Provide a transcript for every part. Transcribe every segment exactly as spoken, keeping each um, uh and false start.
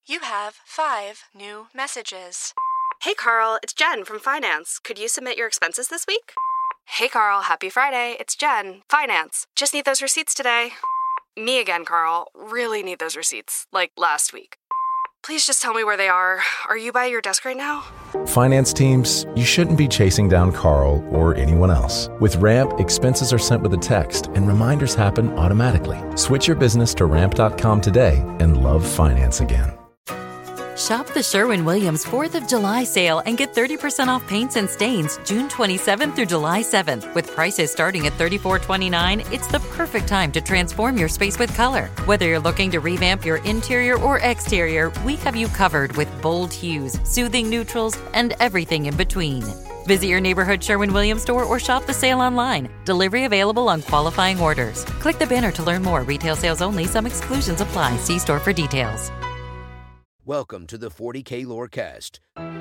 You have five new messages. Hey, Carl, it's Jen from Finance. Could you submit your expenses this week? Hey, Carl, happy Friday. It's Jen, Finance. Just need those receipts today. Me again, Carl. Really need those receipts, like last week. Please just tell me where they are. Are you by your desk right now? Finance teams, you shouldn't be chasing down Carl or anyone else. With Ramp, expenses are sent with a text and reminders happen automatically. Switch your business to ramp dot com today and love finance again. Shop the Sherwin-Williams fourth of July sale and get thirty percent off paints and stains June twenty-seventh through July seventh. With prices starting at thirty-four twenty-nine, it's the perfect time to transform your space with color. Whether you're looking to revamp your interior or exterior, we have you covered with bold hues, soothing neutrals, and everything in between. Visit your neighborhood Sherwin-Williams store or shop the sale online. Delivery available on qualifying orders. Click the banner to learn more. Retail sales only. Some exclusions apply. See store for details. Welcome to the forty K Lorecast.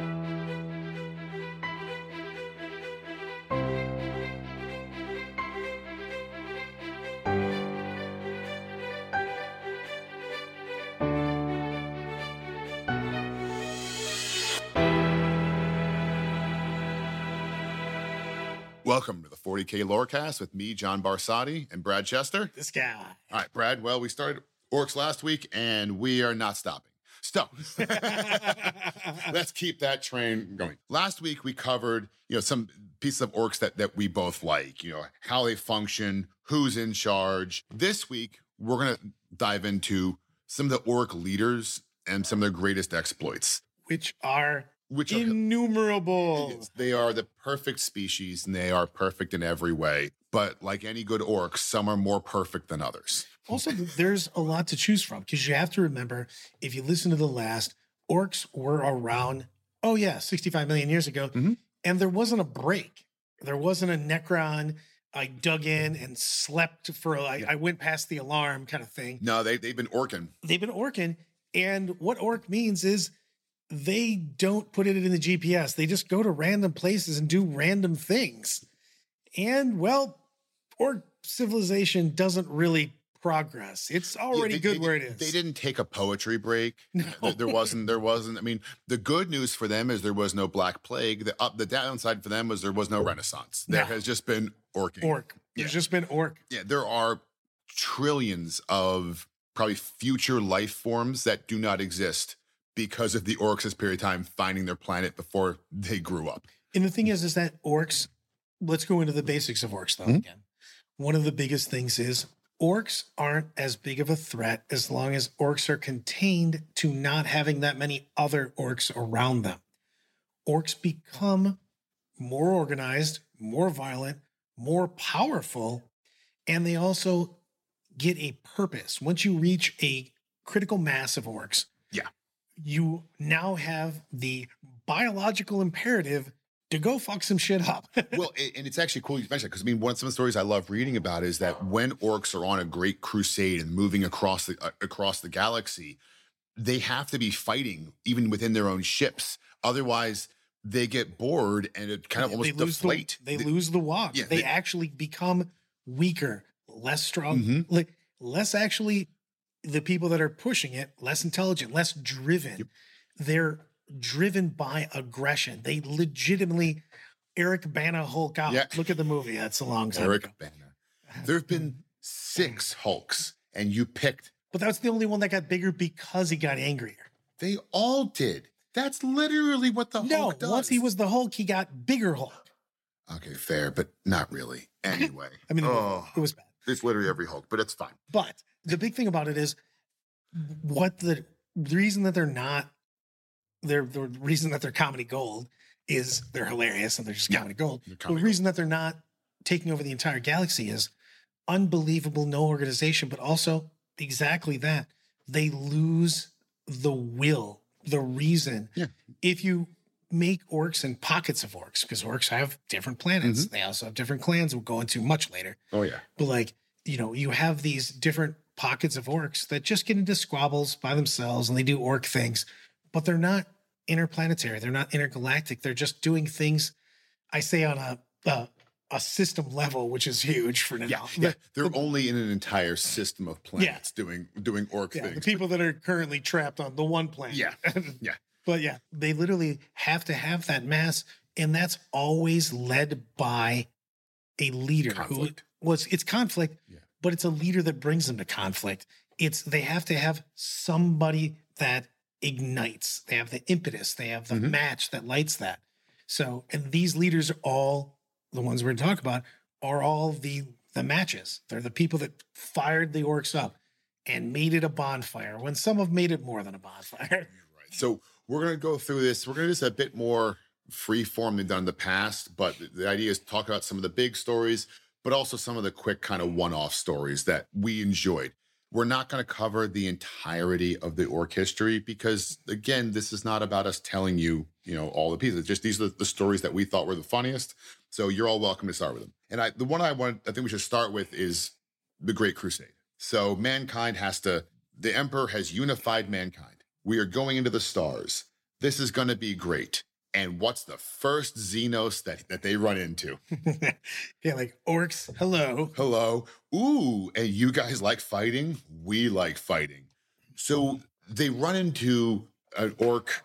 Welcome to the forty K Lorecast with me, John Barsotti, and Brad Chester. This guy. All right, Brad. Well, we started Orcs last week, and we are not stopping. So let's keep that train going. Last week we covered, you know, some pieces of orcs that that we both like, you know, how they function, who's in charge. This week we're gonna dive into some of the orc leaders and some of their greatest exploits, which are which are innumerable. They are the perfect species, and they are perfect in every way. But like any good orc, some are more perfect than others. Also, there's a lot to choose from because you have to remember, if you listen to the last, orcs were around, oh yeah, sixty-five million years ago, mm-hmm. and there wasn't a break. There wasn't a Necron. I dug in and slept for, I, yeah. I went past the alarm kind of thing. No, they, they've been orking. They've been orking. And what orc means is they don't put it in the G P S. They just go to random places and do random things. And, well, orc civilization doesn't really progress. It's already yeah, they, good they, where it is. They didn't take a poetry break. No. There, there wasn't, there wasn't, I mean, the good news for them is there was no Black Plague. The up, the downside for them was there was no Renaissance. There no. has just been orking. Orc. There's yeah. just been orc. Yeah, there are trillions of probably future life forms that do not exist because of the orcs this period of time finding their planet before they grew up. And the thing is, is that orcs, let's go into the basics of orcs though mm-hmm. again. One of the biggest things is orcs aren't as big of a threat as long as orcs are contained to not having that many other orcs around them. Orcs become more organized, more violent, more powerful, and they also get a purpose. Once you reach a critical mass of orcs, yeah, you now have the biological imperative to go fuck some shit up. Well, and it's actually cool you mentioned that because I mean, one of some of the stories I love reading about is that when orcs are on a great crusade and moving across the uh, across the galaxy, they have to be fighting even within their own ships. Otherwise, they get bored and it kind of they, almost they lose deflate. The, they, they lose the walk. Yeah, they, they actually become weaker, less strong, mm-hmm. like less actually the people that are pushing it, less intelligent, less driven. Yep. They're driven by aggression. They legitimately Eric Bana Hulk out. Yeah. Look at the movie. That's a long time Eric ago. Bana. There have been six Hulks, and you picked. But that's the only one that got bigger because he got angrier. They all did. That's literally what the no, Hulk does. Once he was the Hulk, he got bigger Hulk. Okay, fair, but not really. Anyway. I mean, oh, it was bad. It's literally every Hulk, but it's fine. But the big thing about it is what the, the reason that they're not, they're, the reason that they're comedy gold is they're hilarious and they're just comedy yeah, gold. Comedy the reason gold. that they're not taking over the entire galaxy is unbelievable, no organization, but also exactly that. They lose the will, the reason. Yeah. If you make orcs and pockets of orcs, because orcs have different planets. Mm-hmm. They also have different clans we'll go into much later. Oh, yeah. But like, you know, you have these different pockets of orcs that just get into squabbles by themselves and they do orc things, but they're not interplanetary. They're not intergalactic. They're just doing things, I say on a, uh, a system level, which is huge for now. Yeah, yeah. The- They're the- only in an entire system of planets doing doing orc yeah, the things. people that are currently trapped on the one planet. Yeah, yeah. But yeah, they literally have to have that mass, and that's always led by a leader Conflict. who was it's conflict, Yeah. but it's a leader that brings them to conflict. It's they have to have somebody that ignites. They have the impetus. They have the Mhm. match that lights that. So, and these leaders are all the ones we're going to talk about are all the the matches. They're the people that fired the orcs up and made it a bonfire. When some have made it more than a bonfire. Right. So we're going to go through this. We're going to do this a bit more free form than done in the past, but the- the idea is to talk about some of the big stories, but also some of the quick kind of one-off stories that we enjoyed. We're not going to cover the entirety of the orc history because, again, this is not about us telling you, you know, all the pieces. Just these are the stories that we thought were the funniest. So you're all welcome to start with them. And I, the one I want, I think we should start with is the Great Crusade. So mankind has to, the Emperor has unified mankind. We are going into the stars. This is going to be great. And what's the first Xenos that, that they run into? Yeah, like orcs, hello. Hello. Ooh, and you guys like fighting? We like fighting. So they run into an orc.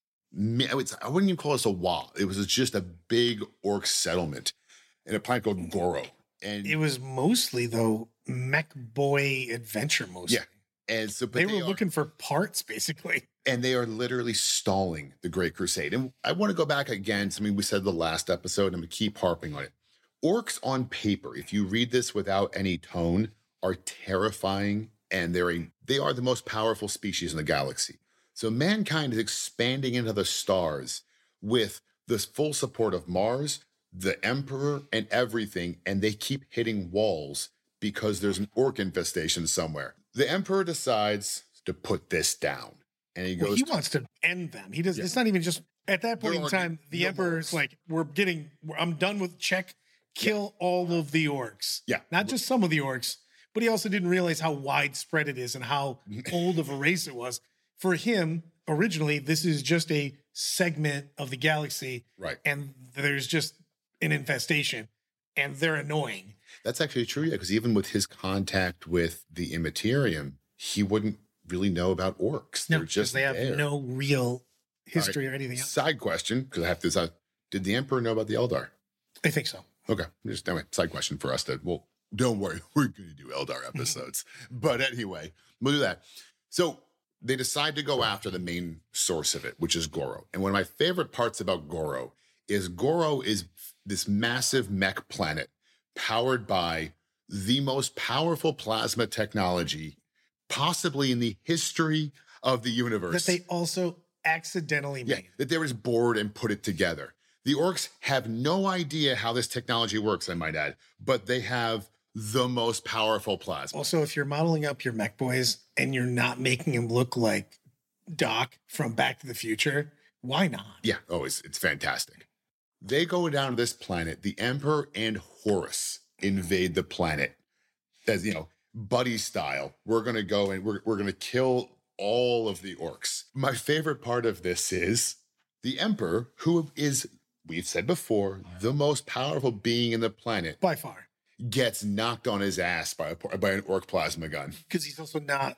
mi- It's, I wouldn't even call this a wall. It was just a big orc settlement in a planet called Goro. And It was mostly though mech boy adventure mostly. yeah. And so but They, were are- looking for parts basically. and they are literally stalling the Great Crusade. And I want to go back again. I mean, we said the last episode, and I'm going to keep harping on it. Orcs on paper, if you read this without any tone, are terrifying, and they're a, they are the most powerful species in the galaxy. So mankind is expanding into the stars with the full support of Mars, the Emperor, and everything, and they keep hitting walls because there's an orc infestation somewhere. The Emperor decides to put this down. And he goes, Well, he wants to end them. He does. Yeah. It's not even just at that point They're in time. already- The no emperor's orcs. like, "We're getting. I'm done with check. Kill all of the orcs. Yeah. not just some of the orcs." But he also didn't realize how widespread it is and how old of a race it was. For him, originally, this is just a segment of the galaxy, right. and there's just an infestation, and they're annoying. That's actually true, yeah, because even with his contact with the Immaterium, he wouldn't really know about orcs. No, They're just they have there. no real history or anything else. Side question, because I have to decide, did the Emperor know about the Eldar? I think so. Okay, just anyway, side question for us that, well, don't worry, we're going to do Eldar episodes. But anyway, we'll do that. So they decide to go after the main source of it, which is Goro. And one of my favorite parts about Goro is Goro is this massive mech planet powered by the most powerful plasma technology possibly in the history of the universe. That they also accidentally Yeah, made. that they were just bored and put it together. The orcs have no idea how this technology works, I might add, but they have the most powerful plasma. Also, if you're modeling up your mech boys and you're not making them look like Doc from Back to the Future, why not? Yeah, oh, it's, it's fantastic. They go down to this planet. The Emperor and Horus invade the planet. As you know, buddy style. We're gonna go and we're we're gonna kill all of the orcs. My favorite part of this is the Emperor, who is, we've said before, the most powerful being in the planet, By far. gets knocked on his ass by a, by an orc plasma gun. Because he's also not,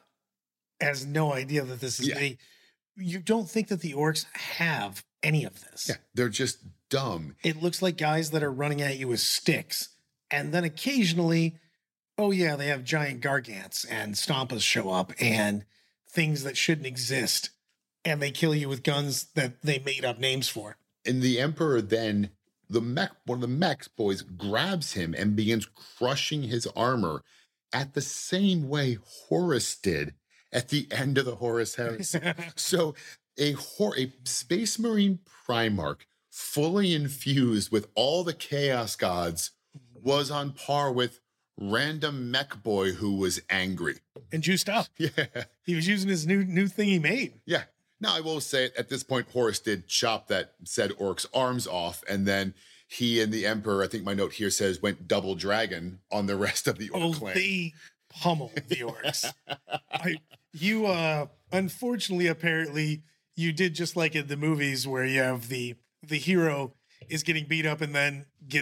has no idea that this is Yeah. a, you don't think that the orcs have any of this. Yeah, they're just dumb. It looks like guys that are running at you with sticks. And then occasionally, oh yeah, they have giant gargants and stompas show up and things that shouldn't exist. And they kill you with guns that they made up names for. And the Emperor then, the mech, one of the mechs boys grabs him and begins crushing his armor at the same way Horus did at the end of the Horus Heresy. So a, hor- a Space Marine Primarch fully infused with all the Chaos Gods was on par with random mech boy who was angry. And juiced up. Yeah. He was using his new new thing he made. Yeah. Now, I will say at this point, Horus did chop that said orc's arms off, and then he and the Emperor, I think my note here says, went double dragon on the rest of the orc Oh, clan. they pummeled the orcs. I, you, uh, unfortunately, apparently, you did just like in the movies where you have the the hero is getting beat up and then gets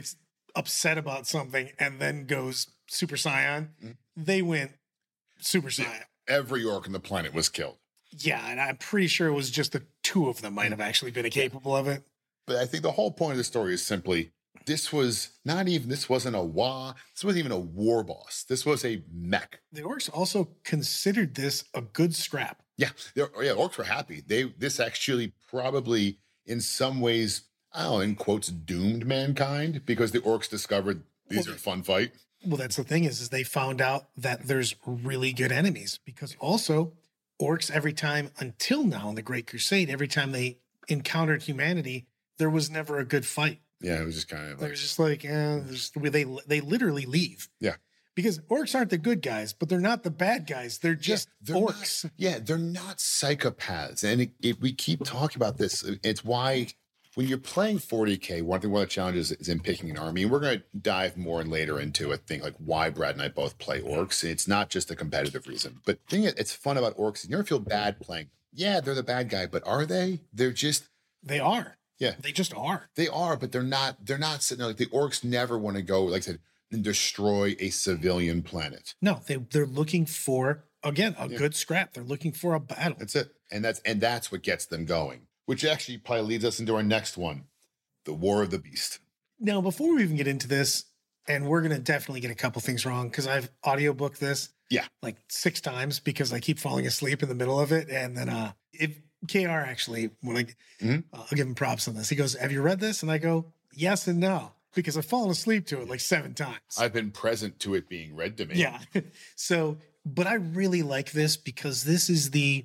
upset about something and then goes Super Saiyan, Mm-hmm. they went Super Saiyan. Every orc on the planet was killed. Yeah, and I'm pretty sure it was just the two of them might have actually been capable of it. But I think the whole point of the story is simply this was not even, this wasn't a Wa, this wasn't even a war boss. This was a mech. The orcs also considered this a good scrap. Yeah, they're- yeah, orcs were happy. They This actually probably in some ways, I don't know, in quotes, doomed mankind because the orcs discovered these Well, are a fun fight. Well, that's the thing is, is they found out that there's really good enemies because also orcs every time until now in the Great Crusade, every time they encountered humanity, there was never a good fight. Yeah, it was just kind of They're like, just like, eh, there's- they they literally leave. yeah. Because orcs aren't the good guys, but they're not the bad guys. They're just they're orcs. Not, yeah, they're not psychopaths. And it, it, we keep talking about this. It's why when you're playing forty K, one thing, one of the challenges is in picking an army. And we're going to dive more later into a thing like why Brad and I both play orcs. It's not just a competitive reason. But the thing it's fun about orcs, you never feel bad playing. Yeah, they're the bad guy, but are they? They're just, They are. yeah, They just are. they are, but they're not, they're not sitting there. Like the orcs never want to go, like I said, and destroy a civilian planet. No, they they're looking for again a good scrap. They're looking for a battle. That's it. And that's and that's what gets them going, which actually probably leads us into our next one, the War of the Beast. Now, before we even get into this, and we're gonna definitely get a couple things wrong because I've audiobooked this Yeah. like six times because I keep falling asleep in the middle of it. And then uh if K R actually when I Mhm. uh, I'll give him props on this. He goes, "Have you read this?" And I go, "Yes and no," because I've fallen asleep to it like seven times. I've been present to it being read to me. Yeah. So, but I really like this because this is the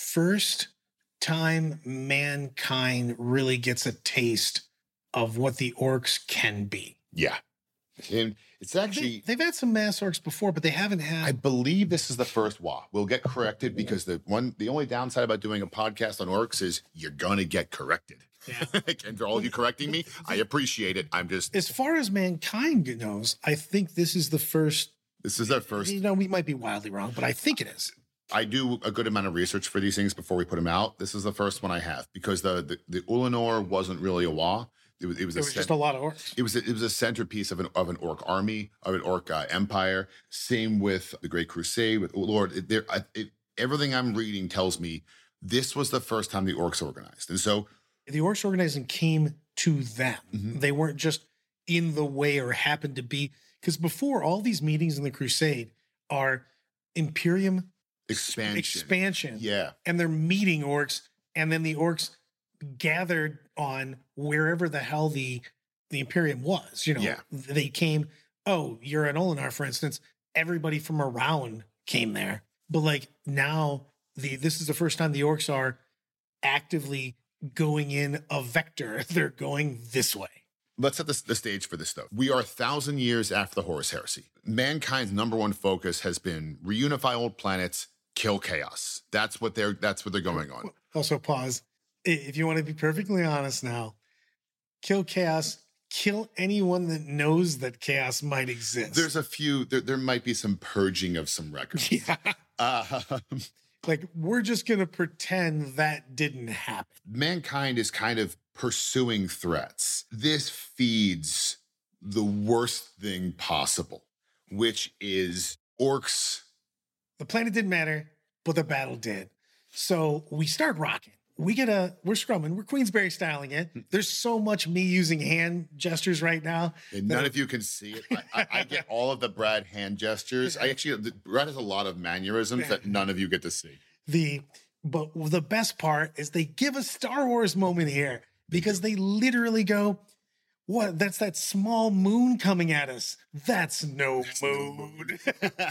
first time mankind really gets a taste of what the orcs can be. Yeah. And it's actually, They, they've had some mass orcs before, but they haven't I had. believe this is the first Wa. We'll get corrected because the one, the only downside about doing a podcast on orcs is you're gonna get corrected. Yeah. And for all of you correcting me, I appreciate it. I'm just, As far as mankind knows, I think this is the first. this is our first. You know, we might be wildly wrong, but I think it is. I do a good amount of research for these things before we put them out. This is the first one I have because the the, the Ulanor wasn't really a Wa. It was it was, It a was cent- just a lot of orcs. It was a, it was a centerpiece of an of an orc army, of an orc uh, empire. Same with the Great Crusade with Lord. It, there, I- it, everything I'm reading tells me this was the first time the orcs organized, and so The orcs organizing came to them. Mhm. They weren't just in the way or happened to be. Because before all these meetings in the Crusade are Imperium expansion, expansion. yeah, And they're meeting orcs. And then the orcs gathered on wherever the hell the the Imperium was. You know, Yeah. they came, oh, you're an Olinar, for instance. Everybody from around came there. But like now, the this is the first time the orcs are actively going in a vector. They're going this way. Let's set the, the stage for this, though. We are a thousand years after the Horus Heresy. Mankind's number one focus has been reunify old planets, kill chaos. That's what they're. That's what they're going on. Also, pause. I- If you want to be perfectly honest now, kill chaos, kill anyone that knows that chaos might exist. There's a few. There, there might be some purging of some records. yeah. Uh, Like, we're just going to pretend that didn't happen. mankind is kind of pursuing threats. This feeds the worst thing possible, which is orcs. The planet didn't matter, but the battle did. So we start rocking. We get a, we're scrumming, we're Queensberry styling it. There's so much me using hand gestures right now. And none of you can see it. I, I, I get all of the Brad hand gestures. I actually, the, Brad has a lot of mannerisms that none of you get to see. The, but the best part is they give a Star Wars moment here because they literally go, what? That's that small moon coming at us. That's no moon.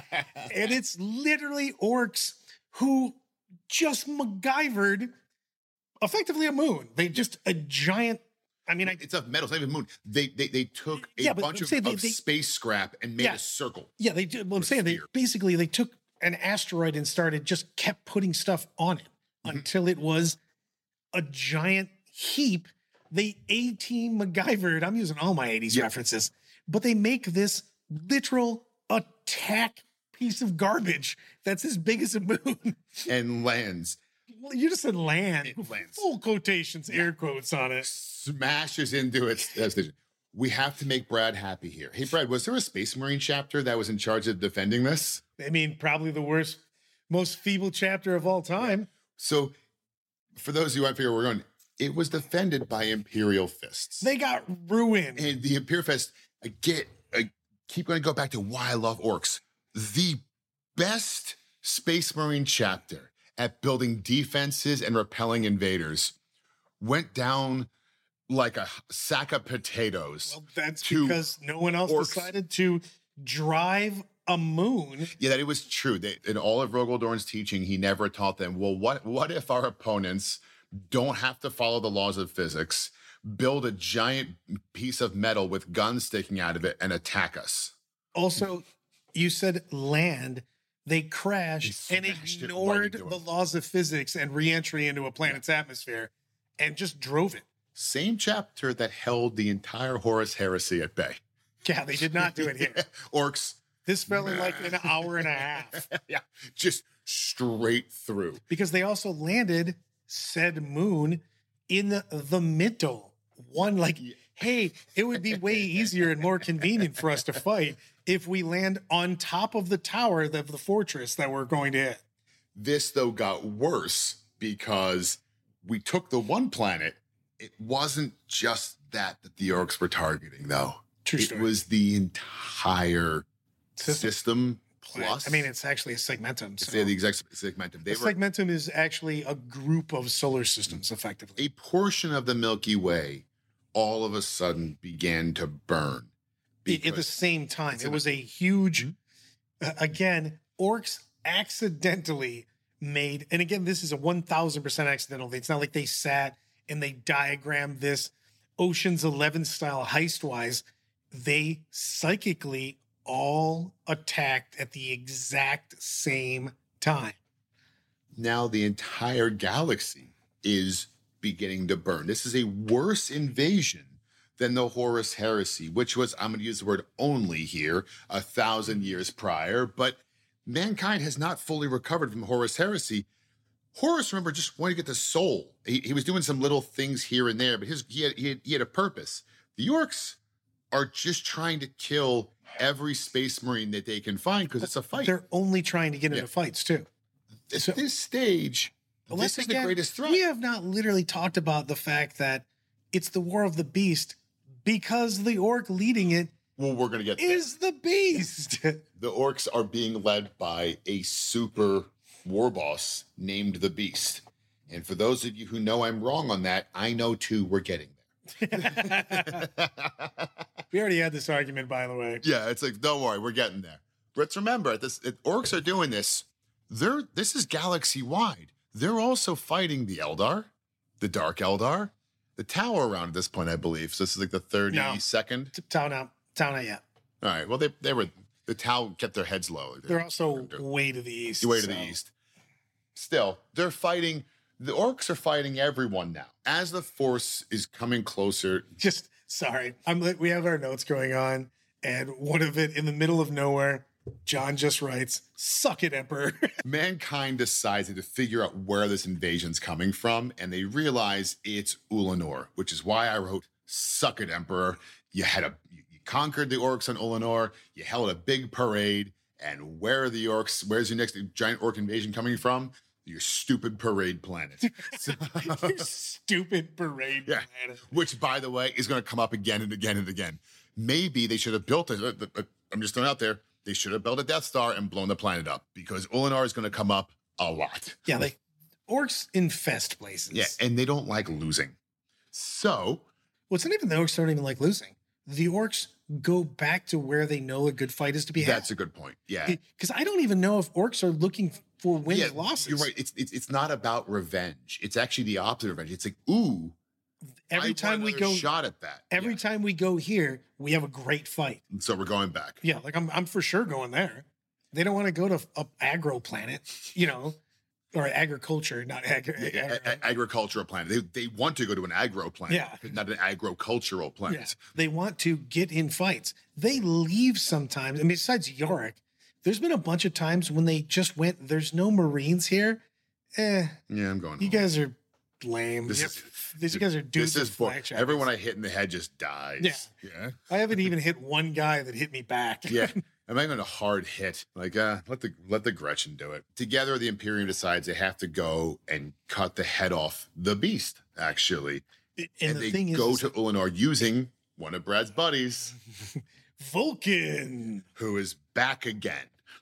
And it's literally orcs who just MacGyvered effectively a moon. They just a giant. I mean, I, It's a metal, it's not even moon. They they they took a Yeah, but bunch I'm of, saying they- of they- space scrap and made Yeah. a circle. yeah, they did. Well, I'm Or saying they sphere. basically they took an asteroid and started just kept putting stuff on it Mhm. until it was a giant heap. They A-team MacGyvered. I'm using all my eighties Yeah. references, but they make this literal attack piece of garbage that's as big as a moon. And lands, Well, you just said land. It lands. Full quotations, air quotes on it. smashes into its destination. we have to make Brad happy here. Hey, Brad, was there a Space Marine chapter that was in charge of defending this? I mean, probably the worst, most feeble chapter of all time. So, for those who aren't figure where we're going, it was defended by Imperial Fists. They got ruined. And the Imperial Fists, I get, I keep going to go back to why I love orcs. The best Space Marine chapter at building defenses and repelling invaders went down like a sack of potatoes. Well, that's to because no one else orcs. decided to drive a moon. Yeah, that it was true. They, in all of Rogel Dorn's teaching, he never taught them, well, what, what if our opponents don't have to follow the laws of physics, build a giant piece of metal with guns sticking out of it and attack us? Also, you said land. They crashed They and smashed it right ignored into the it. laws of physics and re-entry into a planet's atmosphere and just drove it. Same chapter that held the entire Horus heresy at bay. Yeah, they did not do it here. Orcs, This fell in like an hour and a half yeah, just straight through. because they also landed said moon in the, the middle. One, like, hey, it would be way easier and more convenient for us to fight if we land on top of the tower of the fortress that we're going to hit. This, though, got worse because we took the one planet. It wasn't just that that the orcs were targeting, though. True it story. was the entire System. system, plus. I mean, it's actually a segmentum. it's So. the, the exact segmentum. They A were segmentum is actually a group of solar systems, effectively. a portion of the Milky Way. All of a sudden, began to burn. At the because- same time, it's it an- was a huge. uh, again, orcs accidentally made, and again, this is a one thousand percent accidental thing. It's not like they sat and they diagrammed this Ocean's Eleven style heist wise. They psychically all attacked at the exact same time. Now the entire galaxy is beginning to burn. This is a worse invasion than the Horus Heresy, which was, I'm going to use the word only here, a thousand years prior, but mankind has not fully recovered from Horus Heresy. Horus, remember, just wanted to get the soul. He, he was doing some little things here and there, but his he had, he had, he had a purpose. The orcs are just trying to kill every space marine that they can find because it's a fight. They're only trying to get into Yeah. fights too. At so- this stage, Well, this let's is the again- greatest threat. We have not literally talked about the fact that it's the War of the Beast because the orc leading it Well, we're going to get there. is the Beast. The orcs are being led by a super war boss named the Beast. And for those of you who know I'm wrong on that, I know too we're getting there. We already had this argument, by the way. Yeah, it's like, don't worry, we're getting there. Let's remember, this if orcs are doing this. They're this is galaxy wide. They're also fighting the Eldar, the Dark Eldar, the Tau around at this point, I believe. So this is like the thirty-second. T- Town out. Town out yet. All right. Well, they they were the Tau kept their heads low. They're also way to the east. way to so- the east. Still, they're fighting. The orcs are fighting everyone now. As the force is coming closer, Just sorry. I'm like, we have our notes going on, and one of it in the middle of nowhere, John just writes, "Suck it, Emperor." mankind decides to figure out where this invasion's coming from, and they realize it's Ulanor, which is why I wrote "Suck it, Emperor." You had a you you conquered the orcs on Ulanor. You held a big parade, and where are the orcs? Where's your next giant orc invasion coming from? Your stupid parade planet. So- You stupid parade. Yeah. planet. Which, by the way, is going to come up again and again and again. Maybe they should have built it. uh, uh, I'm just throwing it out there. They should have built a Death Star and blown the planet up because Ulanor is going to come up a lot. Yeah, like orcs infest places. Yeah, and they don't like losing. So, Well, it's not even the orcs don't even like losing. The orcs go back to where they know a good fight is to be had. that's a good point. Yeah. Because I don't even know if orcs are looking for wins yeah, losses. You're right. It's, it's it's not about revenge. It's actually the opposite of revenge. It's like, ooh, Every I time want we another go, shot at that. every Yeah. time we go here, we have a great fight. So we're going back. Yeah, like I'm, I'm for sure going there. They don't want to go to a agro planet, you know, or agriculture, not agri. Yeah, agri- a- a- agricultural planet. They, they want to go to an agro planet, Yeah. not an agricultural planet. Yeah, they want to get in fights. They leave sometimes. I mean, besides Yorick, there's been a bunch of times when they just went, there's no Marines here. Eh, Yeah, I'm going. you home. guys are lame. This Yep. is These guys are dudes. This is with for flak jackets. everyone I hit in the head just dies. Yeah. Yeah. I haven't even hit one guy that hit me back. Yeah. I'm not going to hard hit. Like, uh, let the let the Gretchen do it. Together, the Imperium decides they have to go and cut the head off the beast, actually. and, And, the they thing go is, to Ulanor using one of Brad's buddies, Vulcan, who is back again.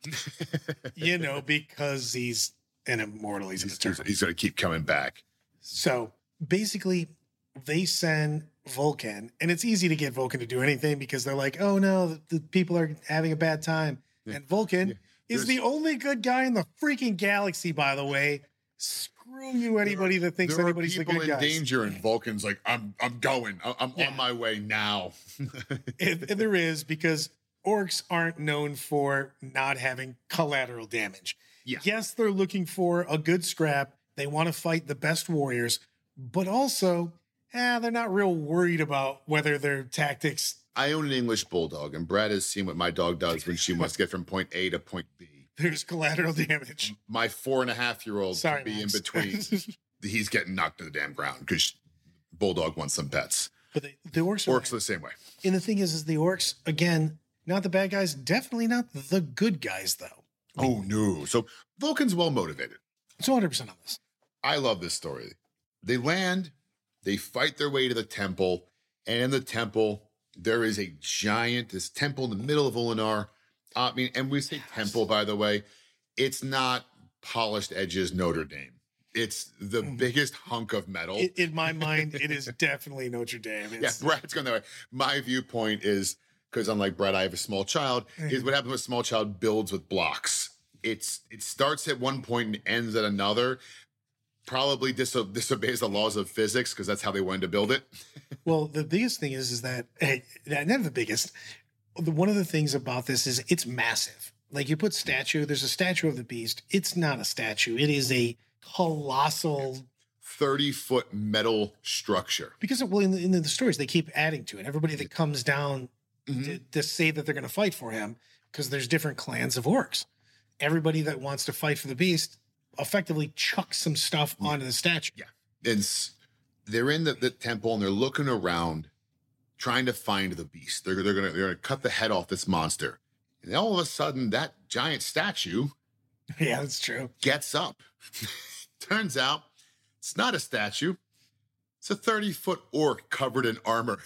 you know, because he's an immortal. He's, He's, eternal. he's going to keep coming back. So basically, they send Vulcan, and it's easy to get Vulcan to do anything because they're like, oh no, the, the people are having a bad time. Yeah. And Vulcan Yeah. is There's- the only good guy in the freaking galaxy, by the way. Screw you, anybody that thinks there are anybody's the people good in guy. danger, and Vulcan's like, I'm I'm going. I- I'm Yeah. on my way now. And, and there is, because orcs aren't known for not having collateral damage. Yeah. Yes, they're looking for a good scrap. They want to fight the best warriors, but also, eh, they're not real worried about whether their tactics. I own an English bulldog, and Brad has seen what my dog does when she wants to get from point A to point B. There's collateral damage. My four and a half year old Sorry, can be Max. in between. He's getting knocked to the damn ground because bulldog wants some pets. But the, the orcs are. Orcs are the same way. And the thing is, is the orcs, again, not the bad guys, definitely not the good guys, though. Oh no! So Vulcan's well motivated. It's one hundred percent on this. I love this story. They land, they fight their way to the temple, and in the temple there is a giant, this temple in the middle of Ulanor. I mean, and we say temple, by the way, it's not polished edges Notre Dame. It's the biggest hunk of metal. In, in my mind, it is definitely Notre Dame. Yeah, It's, Brad's going that way. My viewpoint is, because unlike Brad, I have a small child, is what happens when a small child builds with blocks. It's It starts at one point and ends at another. Probably diso- disobeys the laws of physics because that's how they wanted to build it. Well, the biggest thing is, is that, hey, not the biggest, the, one of the things about this is it's massive. Like you put statue, there's a statue of the beast. It's not a statue. It is a colossal, thirty foot metal structure. because well, in the, in the stories, they keep adding to it. Everybody that comes down to, to say that they're going to fight for him, because there's different clans of orcs. Everybody that wants to fight for the beast effectively chucks some stuff onto the statue. Yeah. And s- they're in the, the temple and they're looking around trying to find the beast. They're, they're going to they're gonna cut the head off this monster. And all of a sudden, that giant statue Yeah, that's true. gets up. Turns out it's not a statue. It's a thirty foot orc covered in armor.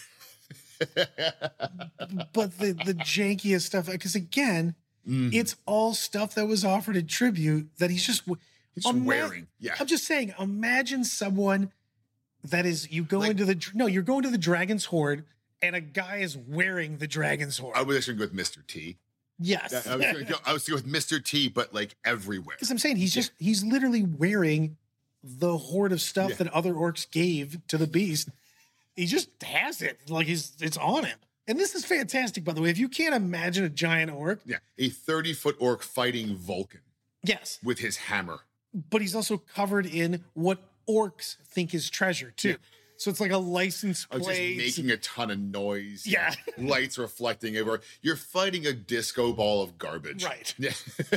But the, the jankiest stuff, because again, Mhm. it's all stuff that was offered in tribute that he's just He's Ima- wearing. Yeah. I'm just saying, imagine someone that is, you go Like- into the, no, you're going to the Dragon's Hoard and a guy is wearing the Dragon's Hoard. I was actually going to go with Mister T. yes. I was going to go, I was going with Mister T, but like everywhere. Because I'm saying he's just, he's literally wearing the hoard of stuff Yeah. that other orcs gave to the beast. He just has it. Like he's, it's on him. And this is fantastic, by the way. If you can't imagine a giant orc, Yeah. A thirty foot orc fighting Vulcan yes. with his hammer. But he's also covered in what orcs think is treasure, too. Yeah. So it's like a license I was plate. just making a ton of noise. Yeah. Lights reflecting over. You're fighting a disco ball of garbage. Right. Yeah.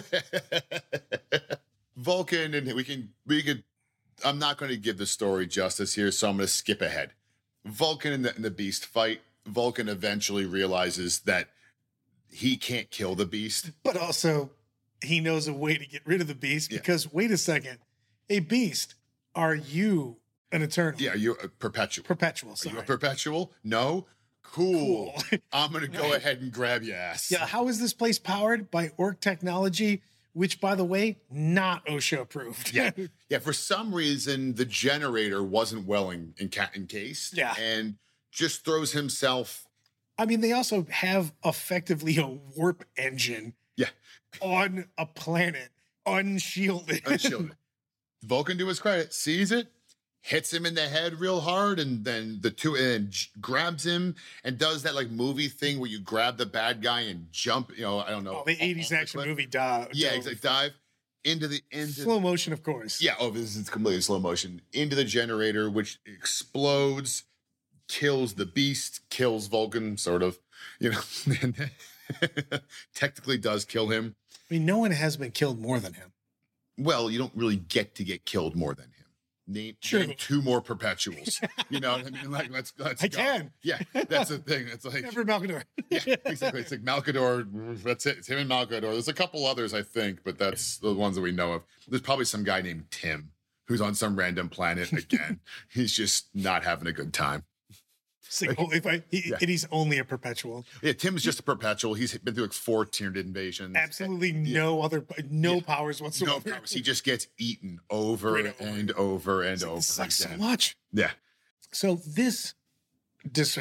Vulcan, and we can, we could, I'm not going to give the story justice here, so I'm going to skip ahead. Vulcan and the, and the beast fight. Vulcan eventually realizes that he can't kill the beast. But also, he knows a way to get rid of the beast Yeah. because, wait a second, a beast, are you an eternal? Yeah, you're a perpetual. Perpetual, Are sorry. you a perpetual? No? Cool. Cool. I'm going to go Right. ahead and grab your ass. Yeah, how is this place powered? By orc technology, which, by the way, not OSHA approved. Yeah. Yeah. For some reason, the generator wasn't well en- enca- encased. Yeah. And just throws himself. I mean, they also have effectively a warp engine Yeah. on a planet, unshielded. Unshielded. Vulcan, to his credit, sees it, hits him in the head real hard, and then the two and j- grabs him and does that like movie thing where you grab the bad guy and jump. You know, I don't know. Oh, the eighties off the action cliff. movie dive. Yeah, exactly. Dive into the into. Slow motion, of course. Yeah. Oh, this is completely slow motion into the generator, which explodes, kills the beast, kills Vulcan, sort of. You know, and technically does kill him. I mean, no one has been killed more than him. Well, you don't really get to get killed more than him. name, True. name two more perpetuals. You know what I mean? Like, let's, let's I go. can. Yeah, that's the thing. It's like, Never Malcador. yeah, exactly. It's like Malcador. That's it. It's him and Malcador. There's a couple others, I think, but that's the ones that we know of. There's probably some guy named Tim who's on some random planet again. He's just not having a good time. It's like, oh, if I, he, Yeah. and he's only a perpetual. Yeah, Tim's just a perpetual. He's been through like four tiered invasions. Absolutely Yeah. no other, no Yeah. powers No whatsoever. powers. He just gets eaten over Right over. and over and It over sucks so again. much. Yeah. So this, dis-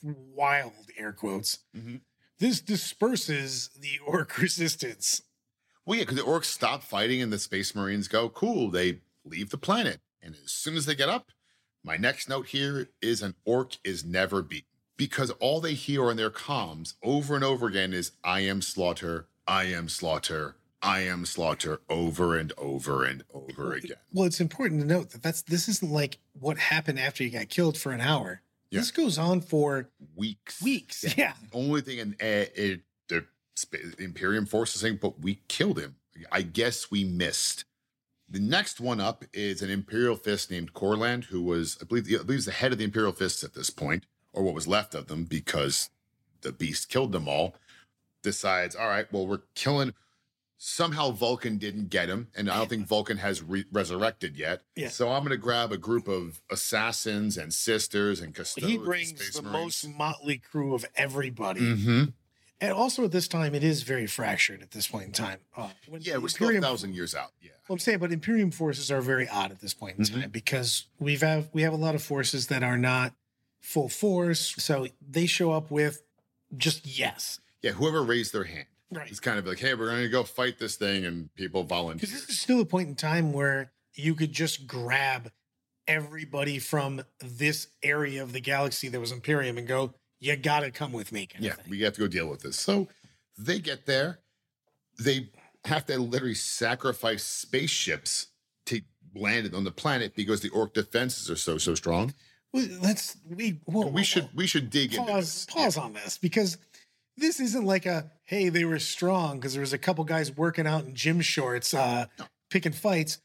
wild air quotes, Mhm. this disperses the orc resistance. Well, yeah, because the orcs stop fighting and the space marines go, cool, they leave the planet. And as soon as they get up, my next note here is an orc is never beaten. Because all they hear on their comms over and over again is, I am slaughter, I am slaughter, I am slaughter, over and over and over again. Well, it's important to note that that's this isn't like what happened after you got killed for an hour. Yeah. This goes on for Weeks. weeks. Yeah. Only thing in uh, it, the sp- Imperium force is saying, but we killed him. I guess we missed. The next one up is an Imperial Fist named Corland, who was, I believe, I believe, was the head of the Imperial Fists at this point, or what was left of them, because the beast killed them all. Decides, all right, well, we're killing. Somehow Vulcan didn't get him, and I don't think Vulcan has re- resurrected yet. Yeah. So I'm going to grab a group of assassins and sisters and custodes. He brings the most motley crew of everybody. Mm-hmm. And also at this time, it is very fractured at this point in time. Uh, when Yeah, the we're still a Imperium- thousand years out. Yeah. Well, I'm saying, but Imperium forces are very odd at this point in Mhm. time because we've have we have a lot of forces that are not full force. So they show up with just yes. Yeah, whoever raised their hand. Right. It's kind of like, hey, we're going to go fight this thing, and people volunteer. Because this is still a point in time where you could just grab everybody from this area of the galaxy that was Imperium and go, you got to come with me. Kind Yeah, of thing. we have to go deal with this. So they get there. They have to literally sacrifice spaceships to land it on the planet because the orc defenses are so so strong. Well, let's we whoa, we whoa, should whoa. we should dig into pause this. pause on this because this isn't like a hey they were strong because there was a couple guys working out in gym shorts uh picking fights.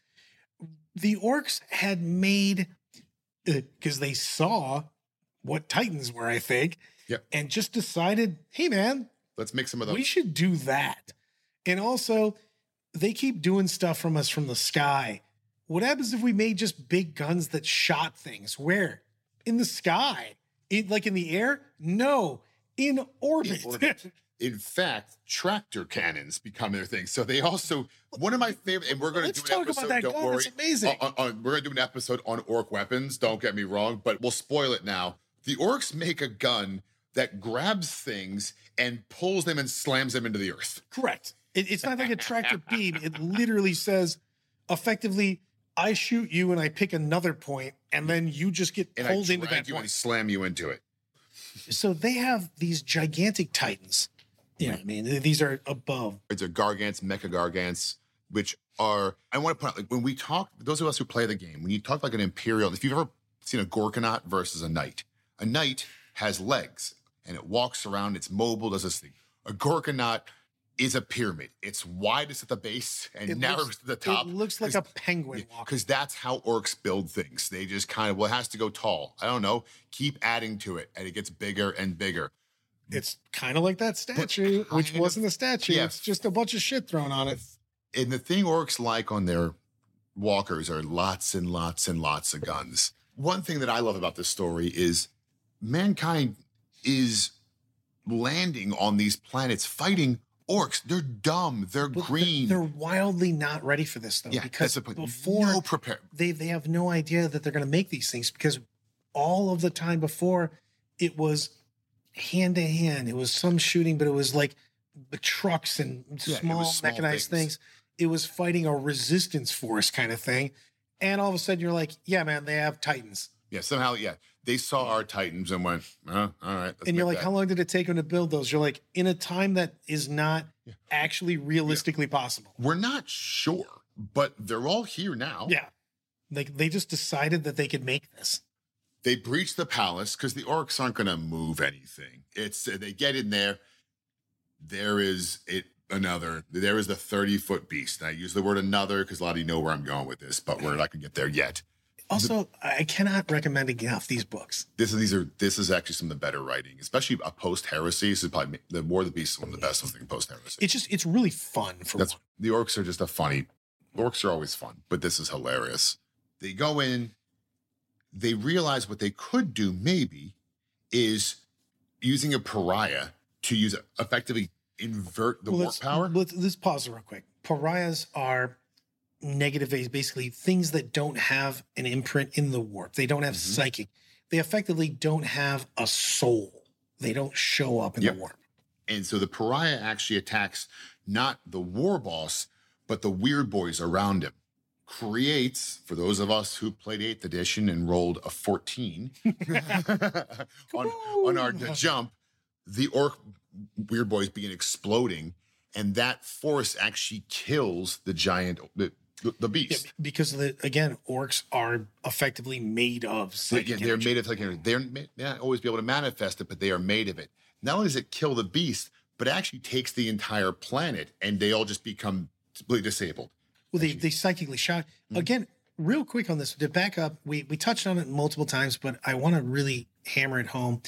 The orcs had made because they saw what Titans were, I think, Yep. and just decided, hey man, Let's make some of those. we should do that. And also, they keep doing stuff from us from the sky. What happens if we made just big guns that shot things? Where? In the sky? In, like in the air? No, in orbit. In orbit. In fact, tractor cannons become their thing. So they also one of my favorite, and we're going to Let's do an talk about episode. that Don't gun. worry, It's amazing. On, on- we're going to do an episode on orc weapons. Don't get me wrong, but we'll spoil it now. The orcs make a gun that grabs things and pulls them and slams them into the earth. Correct. It, it's not like a tractor beam. It literally says, effectively, I shoot you and I pick another point, and then you just get And pulled I into drag that you point. and slam you into it. So they have these gigantic titans. You know what I mean? These are above. It's a Gargants, Mecha Gargants, which are, I want to point out, like when we talk, those of us who play the game, when you talk like an Imperial, if you've ever seen a Gorkanaut versus a Knight, a Knight has legs and it walks around, it's mobile, does this thing. A Gorkanaut is a pyramid. It's widest at the base and It narrows looks- to the top. It looks like a penguin walking. Because that's how orcs build things. They just kind of, well, it has to go tall. I don't know. Keep adding to it and it gets bigger and bigger. It's kind of like that statue, which kind of- wasn't a statue. yeah. It's just a bunch of shit thrown on it. And the thing orcs like on their walkers are lots and lots and lots of guns. One thing that I love about this story is mankind is landing on these planets fighting orcs. They're dumb. They're But green. They're wildly not ready for this though, yeah, because that's the point. before no prepare. they they have no idea that they're going to make these things because all of the time before it was hand to hand. It was some shooting, but it was like the trucks and Yeah, it small, was small mechanized things. things. It was fighting a resistance force kind of thing. And all of a sudden you're like, yeah, man, they have Titans. Yeah, somehow, yeah. They saw our Titans and went, uh, all right. let's And you're make like, that. how long did it take them to build those? You're like, in a time that is not actually realistically possible. We're not sure, but they're all here now. Yeah. Like they just decided that they could make this. They breach the palace because the orcs aren't going to move anything. It's uh, they get in there. There is it another. There is the thirty foot beast. And I use the word another because a lot of you know where I'm going with this, but we're not going to get there yet. Also, I cannot recommend enough these books. This is these are this is actually some of the better writing, especially a post heresy. This is probably the War of the Beast is one of the best ones post heresy. It's just it's really fun for That's one. the orcs are just a funny. Orcs are always fun, but this is hilarious. They go in, they realize what they could do maybe is using a pariah to use effectively invert the Well, warp let's, power. Let's, let's pause real quick. Pariahs are negative, basically things that don't have an imprint in the warp. They don't have Mm-hmm. psychic. They effectively don't have a soul. They don't show up in Yep. the warp. And so the pariah actually attacks not the war boss, but the weird boys around him. Creates, for those of us who played eighth edition and rolled a fourteen on, on our jump, the orc weird boys begin exploding, and that force actually kills the giant, the, the, the Yeah, beast. because of the again, orcs are effectively made of So psychic again, they're energy. made of like they're may not always be able to manifest it, but they are made of it. Not only does it kill the beast, but it actually takes the entire planet, and they all just become completely disabled. Well, they, they psychically shock. Mm-hmm. Again, real quick on this, to back up, we, we touched on it multiple times, but I want to really hammer it home.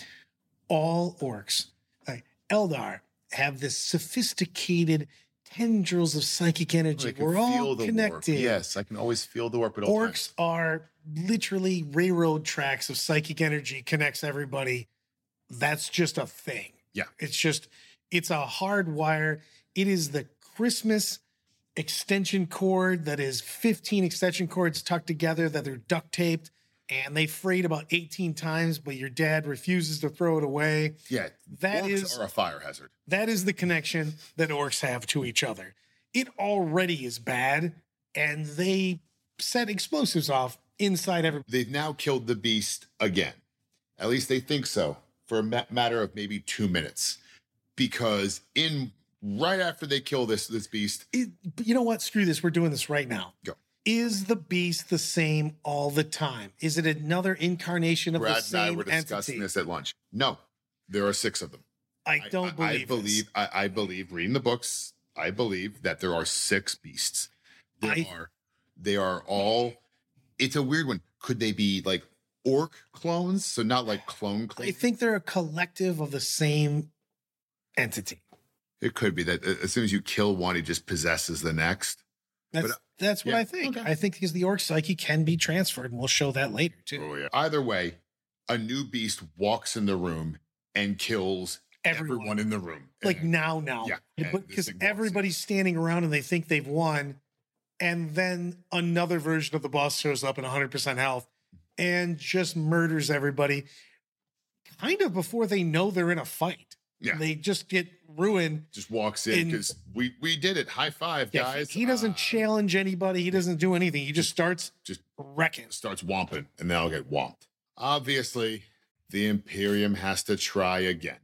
All orcs, like Eldar, have this sophisticated tendrils of psychic energy. I can We're feel all the warp. connected. Yes, I can always feel the warp at all times. Orcs are literally railroad tracks of psychic energy, connects everybody. That's just a thing. Yeah. It's just, it's a hard wire. It is the Christmas extension cord that is fifteen extension cords tucked together that are duct taped, and they frayed about eighteen times, but your dad refuses to throw it away. Yeah, That orcs is- are a fire hazard. That is the connection that orcs have to each other. It already is bad, and they set explosives off inside every. They've now killed the beast again. At least they think so, for a ma- matter of maybe two minutes, because in right after they kill this this beast, It, but you know what? Screw this. We're doing this right now. Go. Is the beast the same all the time? Is it another incarnation of Brad the and I same were discussing entity? this at lunch. No, there are six of them. I don't I, believe. I believe. I, I believe. Reading the books, I believe that there are six beasts. There I- are. They are all. It's a weird one. Could they be like orc clones? So not like clone this. clones. I think they're a collective of the same entity. It could be that uh, as soon as you kill one, he just possesses the next. That's But, uh, that's what yeah, I think. okay. I think because the orc psyche can be transferred, and we'll show that later too. Oh, yeah. Either way, a new beast walks in the room and kills Everyone. everyone, in the room. Like And- now, now, Yeah, and this because thing walks in. everybody's standing around and they think they've won, and then another version of the boss shows up in one hundred percent health and just murders everybody, kind of before they know they're in a fight. Yeah. They just get ruined. just walks in in- because we we did it. High five, Yeah, guys. he doesn't Uh, challenge anybody. He doesn't do anything. He just starts just wrecking. starts womping, and they'll get womped. Obviously, the Imperium has to try again.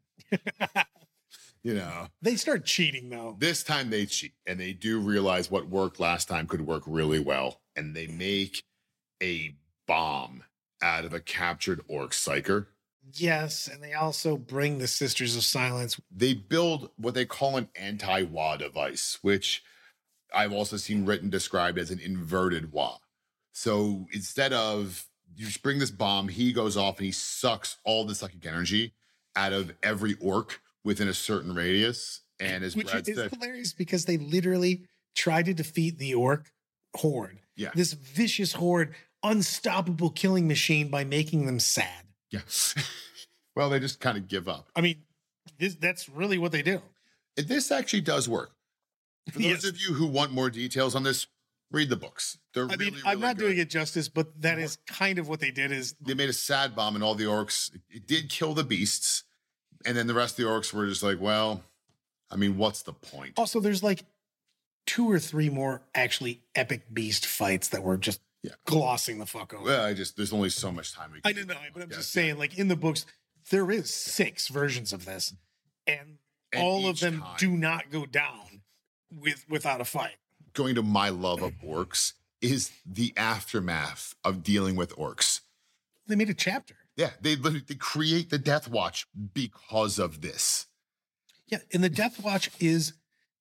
You know, They start cheating though. this time they cheat, and they do realize what worked last time could work really well, and they make a bomb out of a captured orc psyker. Yes, and they also bring the Sisters of Silence. They build what they call an anti-W A device, which I've also seen written described as an inverted W A. So instead of you just bring this bomb, he goes off and he sucks all the psychic energy out of every orc within a certain radius. And as Which Brad is said, hilarious because they literally tried to defeat the orc horde. Yeah. This vicious horde, unstoppable killing machine by making them sad. yeah. Well, they just kind of give up. I mean, this, that's really what they do. And this actually does work. For those Yes. of you who want more details on this, read the books. They're I really, mean, I'm really not good. doing it justice, but that is kind of what they did is They made a sad bomb and all the orcs. It, it did kill the beasts. And then the rest of the orcs were just like, well, I mean, what's the point? also there's like two or three more actually epic beast fights that were just Yeah. glossing the fuck over. Well, I just, there's only so much time we can I don't do. know, but I'm Yeah, just yeah. saying, like in the books, there is six versions of this, and, And all of each them time- do not go down with without a fight. Going to my love of orcs is the aftermath of dealing with orcs. They made a chapter. Yeah, they literally they create the Death Watch because of this. Yeah, and the Death Watch is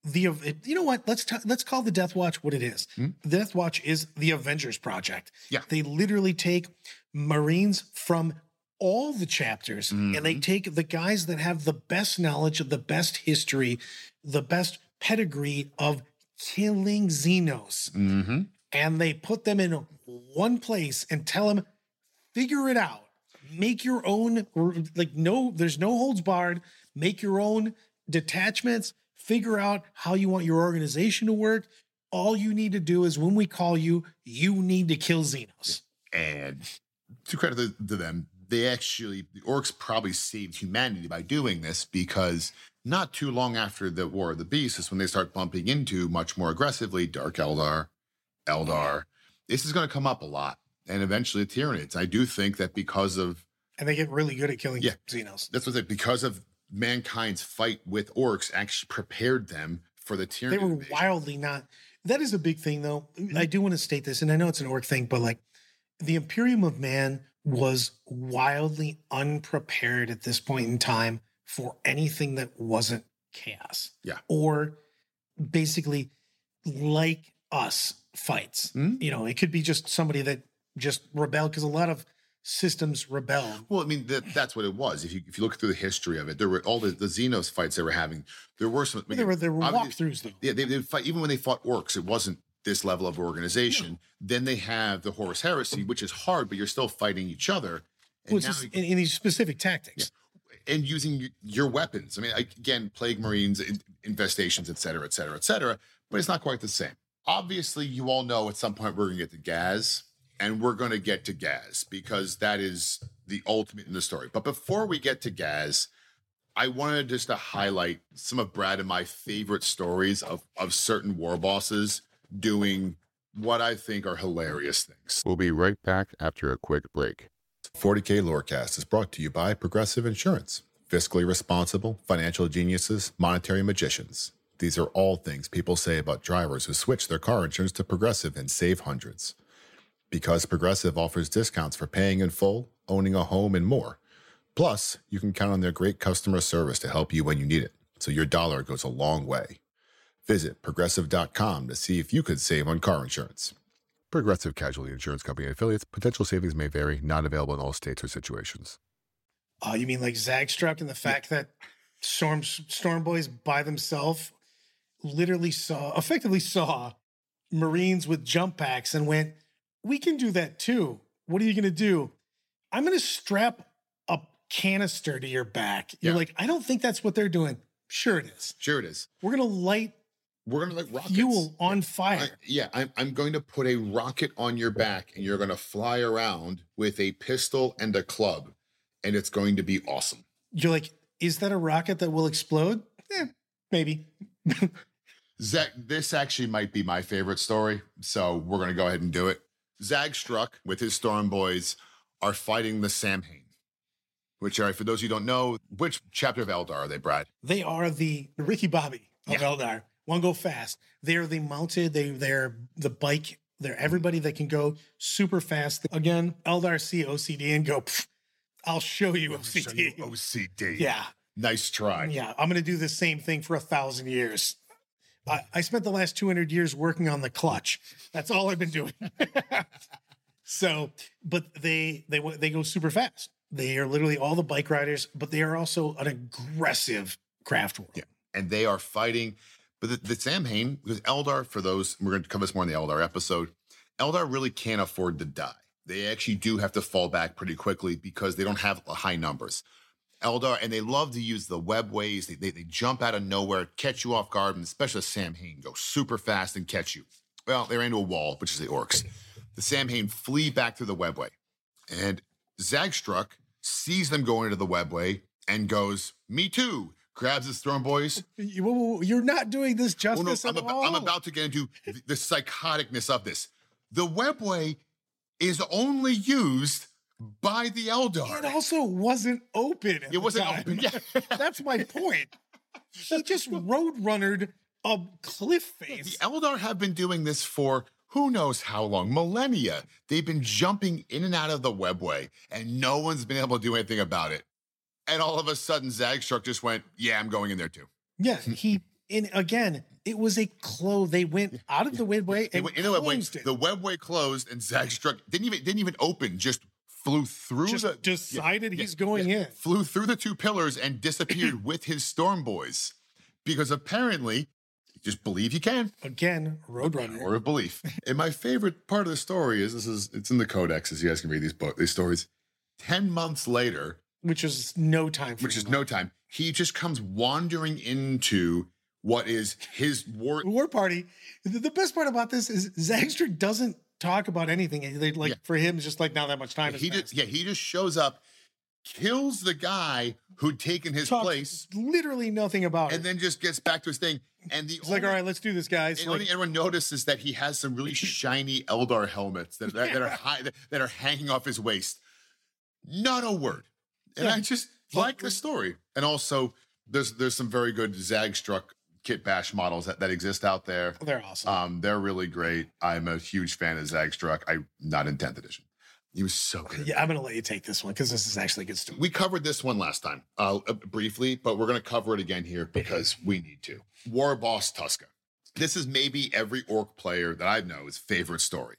the you know what? Let's t- let's call the Death Watch what it is. Hmm? Death Watch is the Avengers Project. Yeah. They literally take Marines from all the chapters Mhm. and they take the guys that have the best knowledge of the best history, the best pedigree of killing Xenos, Mm-hmm. and they put them in one place and tell them, figure it out. Make your own, like, no, there's no holds barred. Make your own detachments. Figure out how you want your organization to work. All you need to do is when we call you, you need to kill Xenos. And to credit to, to them, they actually, the orcs probably saved humanity by doing this, because not too long after the War of the Beasts is when they start bumping into much more aggressively Dark Eldar, Eldar. This is going to come up a lot, and eventually the Tyranids. I do think that because of, And they get really good at killing Yeah. Xenos. that's what it, because of mankind's fight with orcs actually prepared them for the Tyranid They were invasion. wildly not. That is a big thing, though. I do want to state this, and I know it's an orc thing, but like the Imperium of Man was wildly unprepared at this point in time for anything that wasn't chaos. Yeah. Or basically like us fights. Mhm. You know, it could be just somebody that just rebelled, because a lot of systems rebel. Well, I mean, that, that's what it was. If you if you look through the history of it, there were all the, the Xenos fights they were having. There were some. There were there were obviously- walkthroughs though. Yeah, they did fight. Even when they fought orcs, it wasn't this level of organization. Then they have the Horus Heresy, which is hard, but you're still fighting each other. And, Well, it's now just you- in, in these specific tactics. and using y- your weapons. I mean, I- again, plague marines, in, infestations, et cetera, et cetera, et cetera. But it's not quite the same. Obviously, you all know at some point we're going to get to Gaz, and we're going to get to Gaz because that is the ultimate in the story. But before we get to Gaz, I wanted just to highlight some of Brad and my favorite stories of, of certain war bosses doing what I think are hilarious things. We'll be right back after a quick break. forty K Lorecast is brought to you by Progressive Insurance. Fiscally responsible, financial geniuses, monetary magicians. These are all things people say about drivers who switch their car insurance to Progressive and save hundreds. Because Progressive offers discounts for paying in full, owning a home, and more. Plus, you can count on their great customer service to help you when you need it, so your dollar goes a long way. Visit progressive dot com to see if you could save on car insurance. Progressive Casualty Insurance Company and affiliates. Potential savings may vary. Not available in all states or situations. Oh, you mean like Zagstruck and the fact that Storm Storm Boys by themselves literally saw, effectively saw Marines with jump packs and went, we can do that too. What are you going to do? I'm going to strap a canister to your back. You're Yeah. like, I don't think that's what they're doing. Sure it is. Sure it is. We're going to light We're going to like rockets. fuel on fire. I- yeah, I'm, I'm going to put a rocket on your back and you're going to fly around with a pistol and a club, and it's going to be awesome. You're like, is that a rocket that will explode? Eh, maybe. Zach, this actually might be my favorite story, so we're going to go ahead and do it. Zagstruck with his Storm Boys are fighting the Samhain, which are, for those who don't know, which chapter of Eldar are they, Brad? They are the Ricky Bobby of Yeah. Eldar. One go fast. They're the mounted. They they're the bike. They're everybody that can go super fast. Again, Eldar see O C D and go, "Pff, I'll show you O C D. O C D. Yeah, Nice try. yeah. I'm gonna do the same thing for a thousand years. I, I spent the last two hundred years working on the clutch. That's all I've been doing. So, but they they they go super fast. They are literally all the bike riders, but they are also an aggressive craft world. Yeah. And they are fighting. But the, the Samhain, because Eldar, for those, we're going to cover this more in the Eldar episode, Eldar really can't afford to die. They actually do have to fall back pretty quickly because they don't have high numbers. Eldar, and they love to use the webways. They, they, they jump out of nowhere, catch you off guard, and especially Samhain, go super fast and catch you. Well, they ran into a wall, which is the orcs. The Samhain flee back through the webway. And Zagstruck sees them going into the webway and goes, me too. Grabs his Storm Boys. You- You're not doing this Oh, no, justice I'm, at about, all. I'm about to get into the, the psychoticness of this. The webway is only used by the Eldar. It also wasn't open. at It the wasn't time. open, yeah. That's my point. He just road runnered a cliff face. The Eldar have been doing this for who knows how long, millennia. They've been jumping in and out of the webway, and no one's been able to do anything about it. And all of a sudden, Zagstruck just went, yeah, I'm going in there too. Yeah, he And again, it was a close. They went out of the webway and went in the webway. closed it. The webway closed, and Zagstruck didn't even didn't even open. Just flew through Just the decided yeah, he's yeah, going yeah, in. Flew through the two pillars and disappeared with his storm boys, because apparently, just believe you can. Again, Roadrunner. Or of belief. And my favorite part of the story is this is it's in the codex, you guys can read these book these stories. Ten months later, Which is no time for which is him. no time, he just comes wandering into what is his war. War party. The the best part about this is Zagstruck doesn't talk about anything. They, like Yeah. for him, it's just like now that much time. has He passed. just yeah, he just shows up, kills the guy who'd taken his Talks place, literally nothing about and it. then just gets back to his thing. And the He's like, all right, let's do this, guys. And Like, only everyone notices that he has some really shiny Eldar helmets that, that, that are high, that, that are hanging off his waist. Not a word. And Yeah. I just like the story. And also, there's there's some very good Zagstruck kit bash models that, that exist out there. they're awesome. Um, they're really great. I'm a huge fan of Zagstruck. I not in tenth edition. He was so good. yeah, I'm going to let you take this one because this is actually a good story. We covered this one last time, uh, uh, briefly, but we're going to cover it again here because we need to. War Boss Tuska. This is maybe every orc player that I know's favorite story.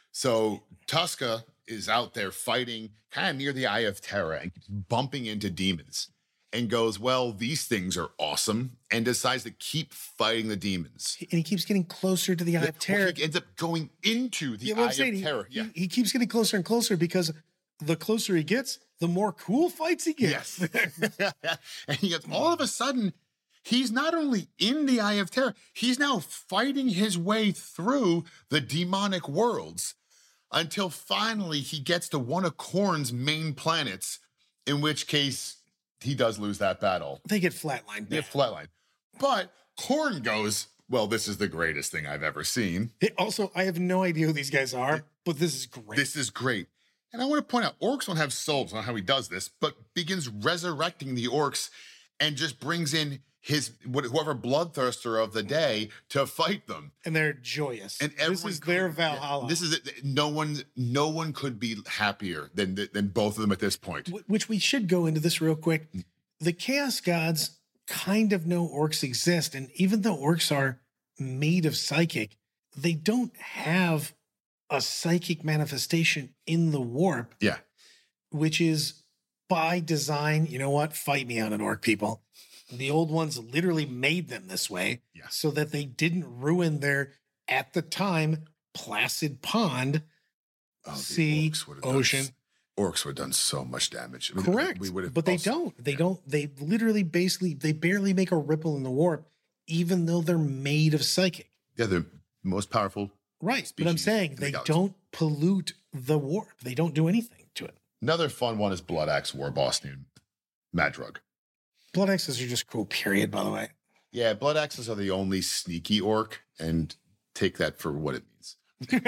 So Tuska is out there fighting kind of near the Eye of Terror and keeps bumping into demons and goes, well, these things are awesome, and decides to keep fighting the demons. And he keeps getting closer to the Eye of Terror. He ends up going into the Yeah, what Eye I'm saying, of he- Terror. He, Yeah. he keeps getting closer and closer because the closer he gets, the more cool fights he gets. Yes. And he gets, all of a sudden, he's not only in the Eye of Terror, he's now fighting his way through the demonic worlds until finally he gets to one of Khorne's main planets, in which case he does lose that battle. They get flatlined. Yeah, flatline. But Khorne goes, well, this is the greatest thing I've ever seen. They- also, I have no idea who these guys are, but this is great. This is great. And I want to point out, orcs don't have souls on how he does this, but begins resurrecting the orcs and just brings in his wh- whoever bloodthirster of the day to fight them. and they're joyous. And this everyone is their could- Valhalla. This is it. No one, no one could be happier than than both of them at this point. Wh- which we should go into this real quick. The Chaos Gods kind of know orcs exist, and even though orcs are made of psychic, they don't have a psychic manifestation in the warp, Yeah. which is by design. You know what? Fight me on an orc, people. The old ones literally made them this way Yeah. so that they didn't ruin their, at the time, placid pond, Oh, the sea, orcs would've done ocean. s- Orcs would have done so much damage. I mean, Correct. We would have, but they also- don't. They don't. They literally, basically, they barely make a ripple in the warp, even though they're made of psychic. Yeah, they're the most powerful. Right. But I'm Species saying in the they galaxy. don't pollute the warp. They don't do anything to it. Another fun one is Blood Axe War Boss named Madrug. Blood axes are just cool, period, by the way. Yeah, Blood Axes are the only sneaky orc, and take that for what it means.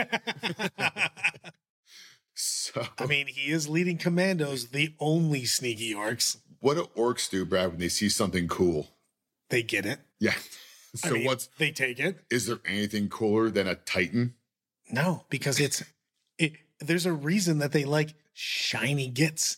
So, I mean, he is leading commandos, the only sneaky orcs. what do orcs do, Brad, when they see something cool? They get it. Yeah. I So mean, what's they take it? is there anything cooler than a Titan? No, because it's it. There's a reason that they like shiny gits.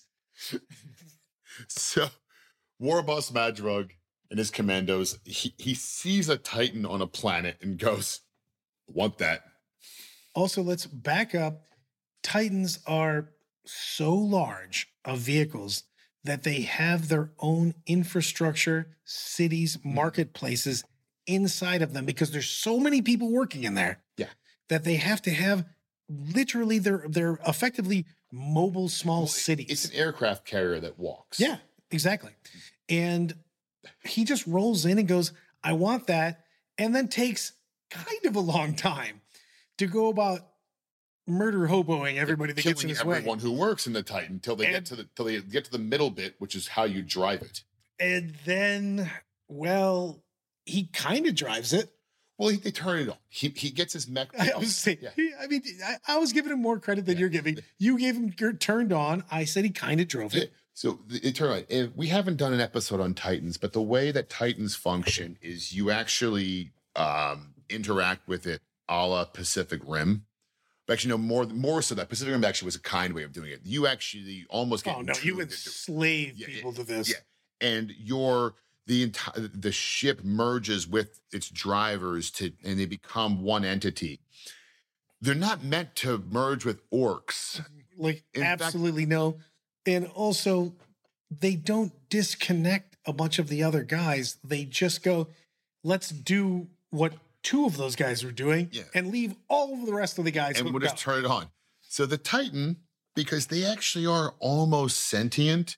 So War Boss Madrug and his commandos, he, he sees a Titan on a planet and goes, want that. Also, let's back up. Titans are so large of vehicles that they have their own infrastructure, cities, marketplaces inside of them because there's so many people working in there. Yeah. That they have to have literally they're they're effectively mobile small cities. It's an aircraft carrier that walks. Yeah, exactly. And he just rolls in and goes, I want that, and then takes kind of a long time to go about murder hoboing everybody that gets in Killing his way. everyone who works in the Titan till they And- get to the till they get to the middle bit, which is how you drive it. And then, well, he kind of drives it. Well, he, they turn it on. He he gets his mech. I was saying, Yeah. he- I mean, I, I was giving him more credit than Yeah. you're giving. You gave him your turned on. I said he kind of drove it. So the- it turned out, and we haven't done an episode on Titans, but the way that Titans function is you actually um, interact with it a la Pacific Rim. But actually, no, more more so that Pacific Rim actually was a kind way of doing it. You actually almost get Oh no, you entombed into- enslave Yeah, people yeah, to this. Yeah, and your the entire the ship merges with its drivers to, and they become one entity. They're not meant to merge with orcs. Like, In absolutely no. And also, they don't disconnect a bunch of the other guys. They just go, let's do what two of those guys are doing Yeah. and leave all of the rest of the guys. And we'll hooked just up. turn it on. So the Titan, because they actually are almost sentient,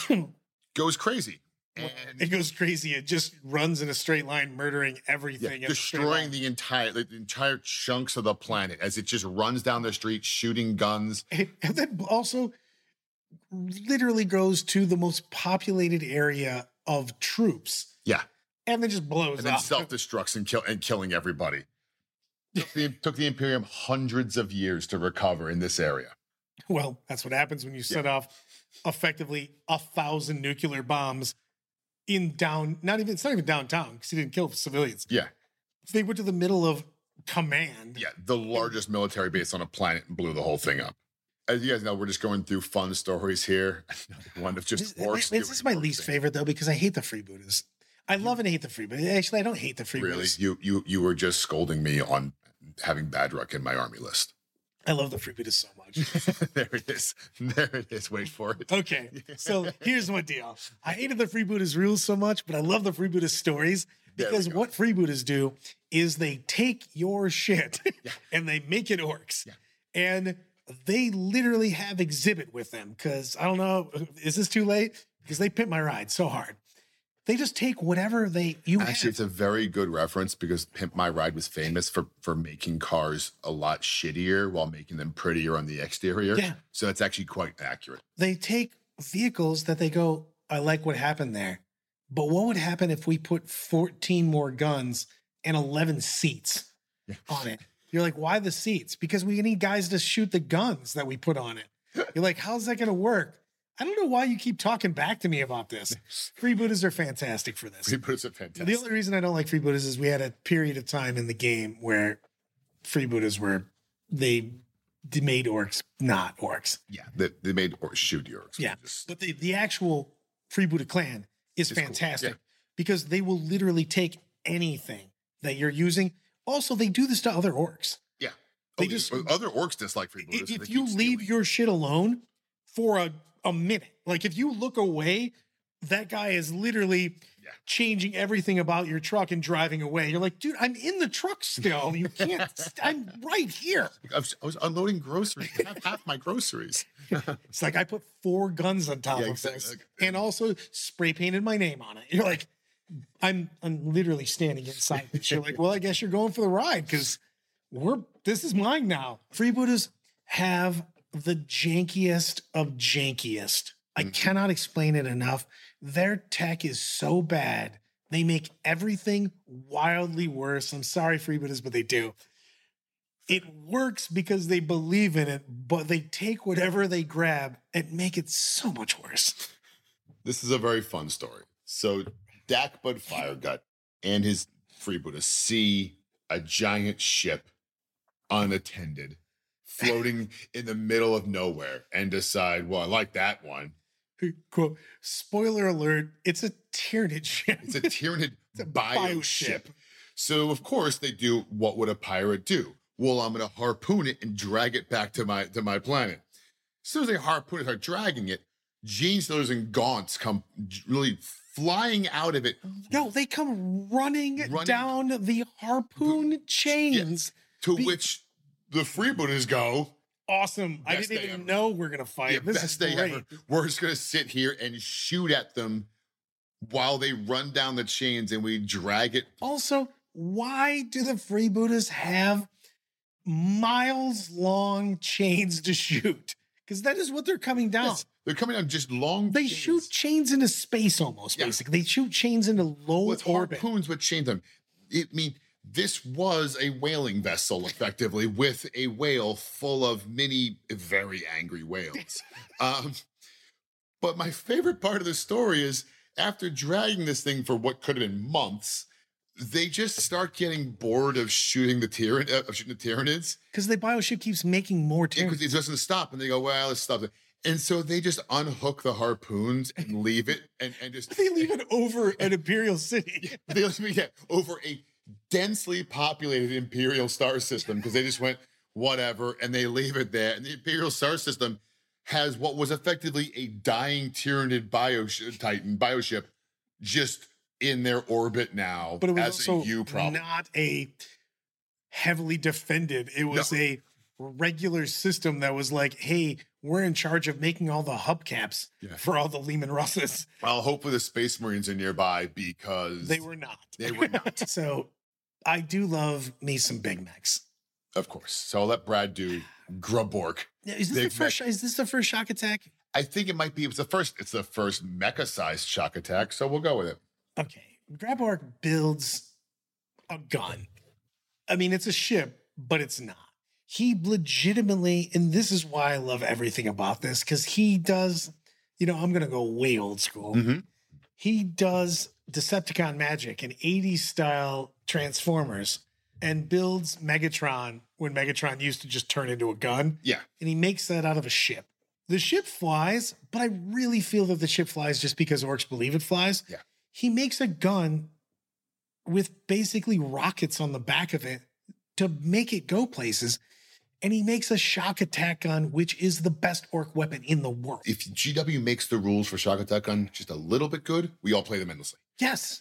goes crazy. And It goes crazy. It just runs in a straight line, murdering yeah, everything. in a straight destroying line. the entire the entire chunks of the planet as it just runs down the street shooting guns. And then also literally goes to the most populated area of troops Yeah. and then just blows And then up. self-destructs and kill and killing everybody. Took the, took the Imperium hundreds of years to recover in this area. Well, that's what happens when you set off effectively a thousand nuclear bombs in down, not even, it's not even downtown because he didn't kill civilians. Yeah. They went to the middle of command. Yeah. The largest military base on a planet and blew the whole thing up. As you guys know, we're just going through fun stories here. One of just This, orcs. this is my doing least orc favorite though, because I hate the freebooters. I love and hate the freebooters. Actually, I don't hate the things. Really? freebooters. You you you were just scolding me on having Badrock in my army list. I love the freebooters so much. There it is. There it is. Wait for it. Okay, so here's my deal. I hated the freebooters rules so much, but I love the freebooters stories There we because go. what freebooters do is they take your shit and they make it orcs. Yeah. And they literally have exhibit with them because I don't know, is this too late? Because they pimp my ride so hard. They just take whatever they you Actually, have. it's a very good reference because Pimp My Ride was famous for for making cars a lot shittier while making them prettier on the exterior. Yeah. So that's actually quite accurate. They take vehicles that they go, I like what happened there. But what would happen if we put fourteen more guns and eleven seats Yeah. on it? You're like, why the seats? Because we need guys to shoot the guns that we put on it. You're like, how's that going to work? I don't know why you keep talking back to me about this. Freebooters are fantastic for this. Freebooters are fantastic. The only reason I don't like freebooters is we had a period of time in the game where freebooters were, they d- made orcs not orcs. yeah, they, they made or shoot the orcs. Yeah. Just- But the, the actual freebooter clan is It's cool. fantastic Yeah. because they will literally take anything that you're using. Also, they do this to other orcs. yeah. They Oh, just- other orcs dislike I- freebooters. so If they you keep leave stealing. your shit alone for a, a minute, like if you look away, that guy is literally Yeah. changing everything about your truck and driving away. You're like, dude, I'm in the truck still. You can't, st- I'm right here. I was, I was unloading groceries. half, half my groceries. It's like I put four guns on top Yeah, of exactly. this and also spray painted my name on it. You're like, I'm I'm literally standing inside this. You're like, well, I guess you're going for the ride because we're this is mine now. Freebooters have the jankiest of jankiest. I Mhm. cannot explain it enough. Their tech is so bad. They make everything wildly worse. I'm sorry, freebooters, but they do. It works because they believe in it, but they take whatever they grab and make it so much worse. This is a very fun story. So Dak Bud Firegut and his freebooters see a giant ship unattended floating in the middle of nowhere and decide, well, I like that one. Quote, spoiler alert, it's a Tyranid ship. It's a Tyranid It's a bio bio ship. ship. So of course they do what would a pirate do? Well, I'm gonna harpoon it and drag it back to my to my planet. As soon as they harpoon it, start dragging it, Gene Stealers and Gaunts come j- really flying out of it. No, they come running, Running- down the harpoon chains. To Be- which the freebooters go, Awesome. I Best didn't day even ever. know we're gonna fight. yeah, this best is day great. ever. We're just gonna sit here and shoot at them while they run down the chains and we drag it. Also, why do the freebooters have miles long chains to shoot? Because that is what they're coming down. Yes, they're coming on just long They chains. shoot chains into space almost, Yeah. basically. They shoot chains into low with orbit. harpoons with chains on. It I mean this was a whaling vessel, effectively, with a whale full of many very angry whales. um, but my favorite part of the story is after dragging this thing for what could have been months, they just start getting bored of shooting the Tyranid, uh, of shooting the Tyranids. Because the bioship keeps making more Because Tyranids. it doesn't stop, and they go, "Well, let's stop it." And so they just unhook the harpoons and leave it and, and just They leave it over an Imperial city. they leave it yeah, over a densely populated Imperial star system because they just went whatever and they leave it there. And the Imperial star system has what was effectively a dying Tyranid bio Titan bioship just in their orbit now. But it was as also a U problem. not a heavily defended. It was No. a regular system that was like, hey, we're in charge of making all the hubcaps Yeah. for all the Lehman Russes. Well, hopefully the Space Marines are nearby because They were not. They were not. So I do love me some Big Macs. Of course. So I'll let Brad do Grabork. Now, is this Big the first? Is this the first shock attack? I think it might be. It's the first. It's the first mecha-sized shock attack. So we'll go with it. Okay, Grabork builds a gun. I mean, it's a ship, but it's not. He legitimately, and this is why I love everything about this, because he does, you know, I'm going to go way old school. Mhm. He does Decepticon magic and eighties style Transformers and builds Megatron when Megatron used to just turn into a gun. Yeah. And he makes that out of a ship. The ship flies, but I really feel that the ship flies just because orcs believe it flies. Yeah. He makes a gun with basically rockets on the back of it to make it go places. And he makes a shock attack gun, which is the best orc weapon in the world. If G W makes the rules for shock attack gun just a little bit good, we all play them endlessly. Yes.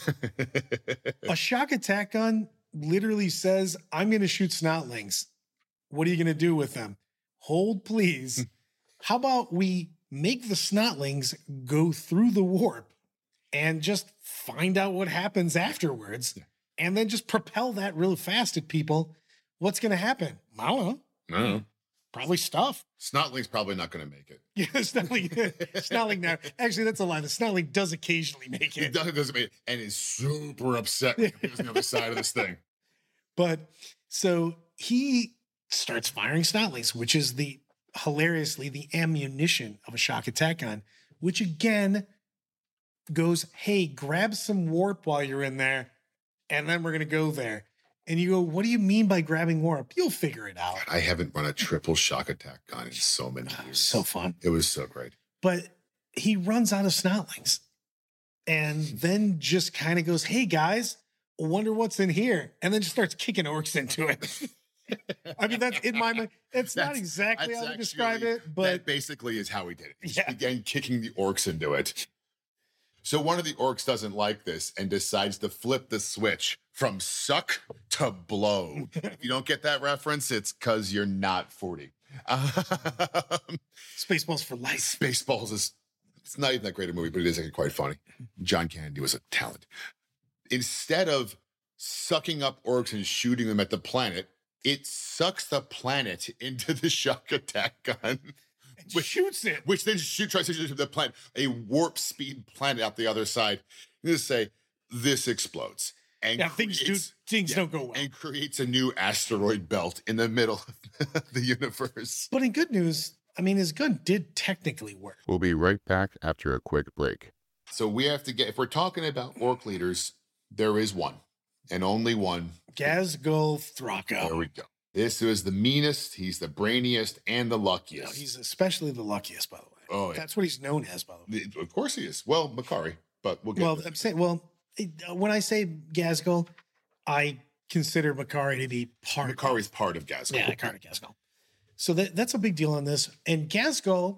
A shock attack gun literally says, I'm going to shoot snotlings. What are you going to do with them? Hold, please. How about we make the snotlings go through the warp and just find out what happens afterwards and then just propel that real fast at people? What's going to happen? I don't know. No. Probably stuff. Snotling's probably not going to make it. Yeah, Snotling, Snotling now. Actually, that's a lie. The Snotling does occasionally make It it. doesn't, doesn't make it. And is super upset when he was on the other side of this thing. But so he starts firing Snotlings, which is the hilariously the ammunition of a shock attack gun, which again goes, hey, grab some warp while you're in there, and then we're going to go there. And you go, what do you mean by grabbing warp? You'll figure it out. I haven't run a triple shock attack gun in so many years. So fun. It was so great. But he runs out of Snotlings and then just kind of goes, hey, guys, I wonder what's in here. And then just starts kicking orcs into it. I mean, that's in my mind. It's not That's- exactly that's how to describe actually- it, but that basically is how he did it. He just Yeah. began kicking the orcs into it. So one of the orcs doesn't like this and decides to flip the switch from suck to blow. If you don't get that reference, it's because you're not forty. Um, Spaceballs for life. Spaceballs is, it's not even that great a movie, but it is actually quite funny. John Candy was a talent. Instead of sucking up orcs and shooting them at the planet, it sucks the planet into the shock attack gun. Which shoots it. Which then shoot, tries to shoot the planet, a warp speed planet out the other side. You just say, this explodes. And Yeah, things do creates- things yeah, don't go well. And creates a new asteroid belt in the middle of the universe. But in good news, I mean, his gun did technically work. We'll be right back after a quick break. So we have to get, if we're talking about orc leaders, there is one and only one. Gazgul Thraka. There we go. This is the meanest, he's the brainiest, and the You luckiest. know, he's especially the luckiest, by the way. Oh, yeah. That's what he's known as, by the way. Of course he is. Well, Makari, but we'll get Well, there. I'm saying, well, it- uh, when I say Gazgul, I consider Makari to be part Makari's part of Gazgul. Yeah, part of Gazgul. So that, that's a big deal on this. And Gazgul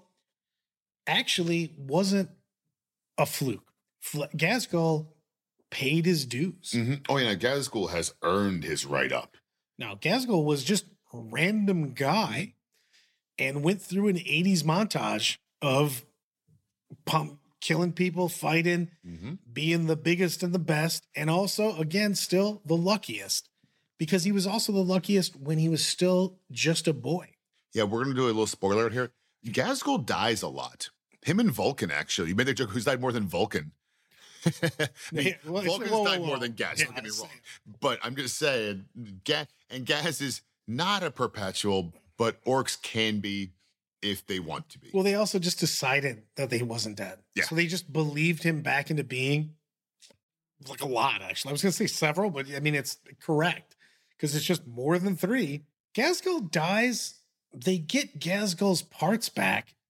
actually wasn't a fluke. Fl- Gazgul paid his dues. Mhm. Oh, yeah, Gazgul has earned his right up. Now, Gazgul was just a random guy and went through an eighties montage of pump, killing people, fighting, Mhm. being the biggest and the best, and also, again, still the luckiest, because he was also the luckiest when he was still just a boy. Yeah, we're going to do a little spoiler alert here. Gazgul dies a lot. Him and Vulcan, actually. You made the joke, who's died more than Vulcan? I mean, Yeah, well, Vulcan's whoa, whoa, died whoa. more than Gaz, Yeah, don't get me I'm wrong. saying. But I'm just saying, Gaz, and Gaz is not a perpetual, but orcs can be if they want to be. Well, they also just decided that he wasn't dead. Yeah. So they just believed him back into being, like a lot, actually. I was going to say several, but I mean, it's correct because it's just more than three. Gazgul dies. They get Gazgul's parts back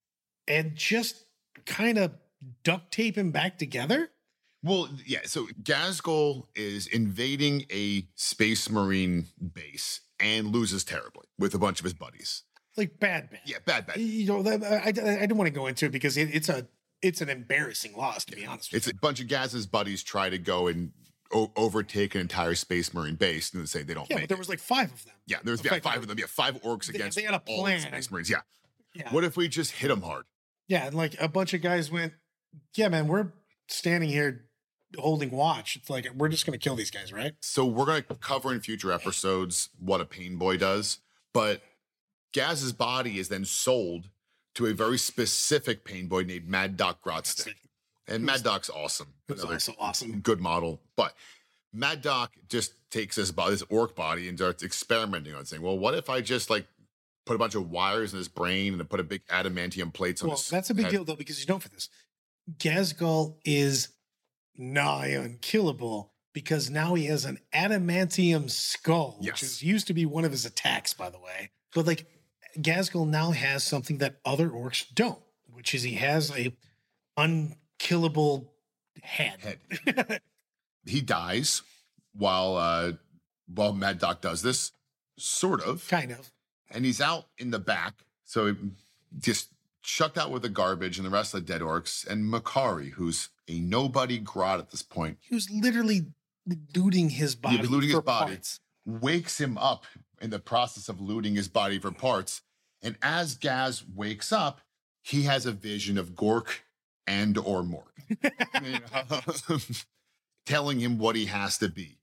and just kind of duct tape him back together? Well, yeah. So Ghazghkull is invading a Space Marine base and loses terribly with a bunch of his buddies. Like bad, bad. Yeah, bad, bad. You know, that- I, I, I don't want to go into it because it, it's a it's an embarrassing loss, to be honest with It's a bunch of Gaz's buddies try to go and o- overtake an entire Space Marine base, and they say they don't you. Yeah, make but there it. was like five of them. Yeah, there's yeah, five of them. Yeah, five orcs They- against they had a all the plan. Space Marines. Yeah. Yeah. What if we just hit them hard? Yeah, and like a bunch of guys went, yeah, man, we're standing here holding watch. It's like, we're just going to kill these guys, right? So we're going to cover in future episodes what a pain boy does, but Gaz's body is then sold to a very specific pain boy named Mad Doc Grotznick. And Mad Doc's awesome. It was Another also awesome. good model. But Mad Doc just takes this body, this orc body, and starts experimenting on saying, well, what if I just like put a bunch of wires in his brain and then put a big adamantium plates on Well, his that's a big head? deal, though, because you know for this, Ghazghkull is nigh unkillable because now he has an adamantium skull, which Yes. is used to be one of his attacks, by the way. But like Ghazghkull now has something that other orcs don't, which is he has a unkillable head. Head. He dies while uh while Mad Doc does this, sort of. Kind of. And he's out in the back, so he just chucked out with the garbage and the rest of the dead orcs. And Makari, who's a nobody grot at this point, He was literally looting his body. Yeah, looting his for body. parts. wakes him up in the process of looting his body for parts. And as Gaz wakes up, he has a vision of Gork and or Mork, you know, telling him what he has to be.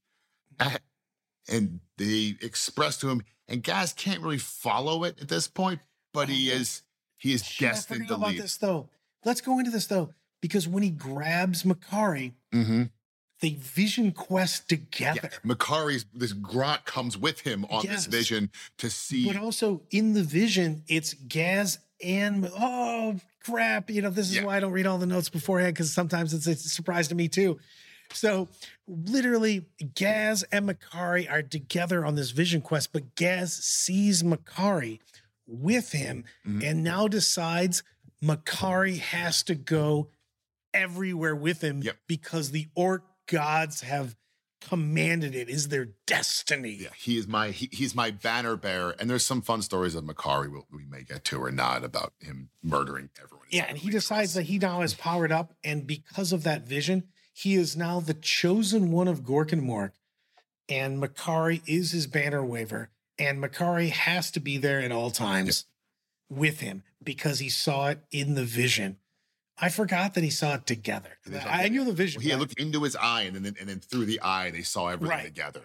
And they express to him, and Gaz can't really follow it at this point, but he is he is Shit, I destined forgot to about lead. this though. Let's go into this though, because when he grabs Makari, Mm-hmm. they vision quest together. Yeah. Makari's this grot comes with him on Yes. this vision to see. But also in the vision, it's Gaz and oh crap! You know, this is Yeah. why I don't read all the notes beforehand because sometimes it's a surprise to me too. So literally, Gaz and Makari are together on this vision quest, but Gaz sees Makari with him Mhm. and now decides Makari has to go everywhere with him Yep. because the orc gods have commanded it is their destiny. Yeah, he is my he, he's my banner bearer, and there's some fun stories of Makari we'll, we may get to or not about him murdering everyone. Yeah, and he decides that he now is powered up, and because of that vision, he is now the chosen one of Gork and Mork, and Makari is his banner waver, and Makari has to be there at all times with him because he saw it in the vision. I forgot that he saw it together. And they I knew the vision. He but- looked into his eye, and then and then through the eye, they saw everything Right. together.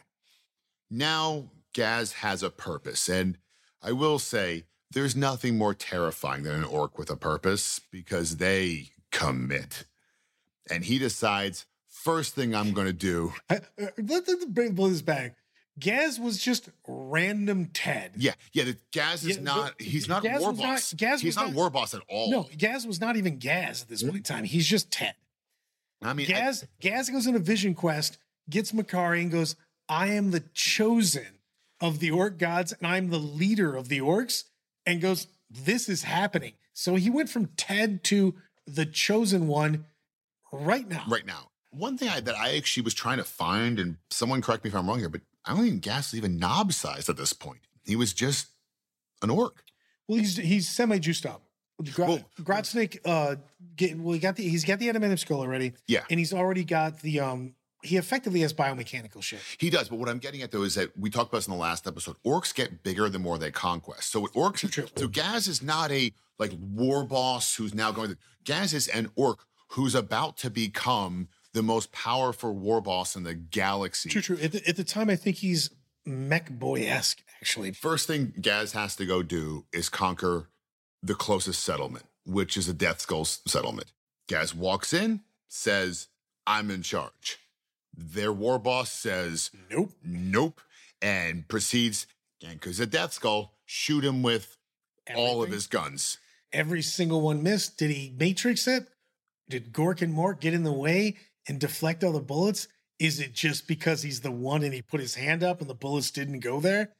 Now Gaz has a purpose, and I will say there's nothing more terrifying than an orc with a purpose because they commit. And he decides, first thing I'm going to do. I- uh, Let let- let- blow this back. Gaz was just random Ted. Yeah, yeah. The Gaz is Yeah, not. but He's not Gaz war was not- boss. Gaz he's was not, not- war boss at all. No, Gaz was not even Gaz at this point in time. He's just Ted. I mean, I- Gaz, Gaz goes in a vision quest, gets Makari, and goes, I am the chosen of the orc gods, and I'm the leader of the orcs, and goes, this is happening. So he went from Ted to the chosen one right now. right now. One thing I, that I actually was trying to find, and someone correct me if I'm wrong here, but I don't think Gas was even knob sized at this point. He was just an orc. Well, he's he's semi juiced up. Gra- Well- Grotsnake, uh, get, well, he got the he's got the adamantium skull already. Yeah. and he's already got the um. He effectively has biomechanical shit. He does, but what I'm getting at though is that we talked about this in the last episode. Orcs get bigger the more they conquest. So with orcs, True. so Gaz is not a like war boss who's now going to. Gaz is an orc who's about to become the most powerful war boss in the galaxy. True, true. At the, at the time, I think he's mech boy esque. Actually, First thing Gaz has to go do is conquer the closest settlement, which is a Death Skull s- settlement. Gaz walks in, says, I'm in charge. Their war boss says, nope. nope, and proceeds, and because a Death Skull, shoot him with all of Everything. his guns. Every single one missed. Did he matrix it? Did Gork and Mork get in the way and deflect all the bullets? Is it just because he's the one and he put his hand up and the bullets didn't go there?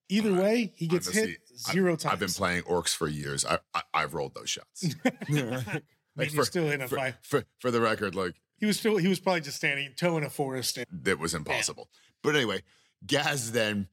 Either way, he gets Honestly, hit zero I've, times. I've been playing orcs for years. I, I I've rolled those shots. Maybe Like he's still in a for, fight. For, for the record, like He was still he was probably just standing toe in a forest. And, that was impossible. But anyway, Gaz then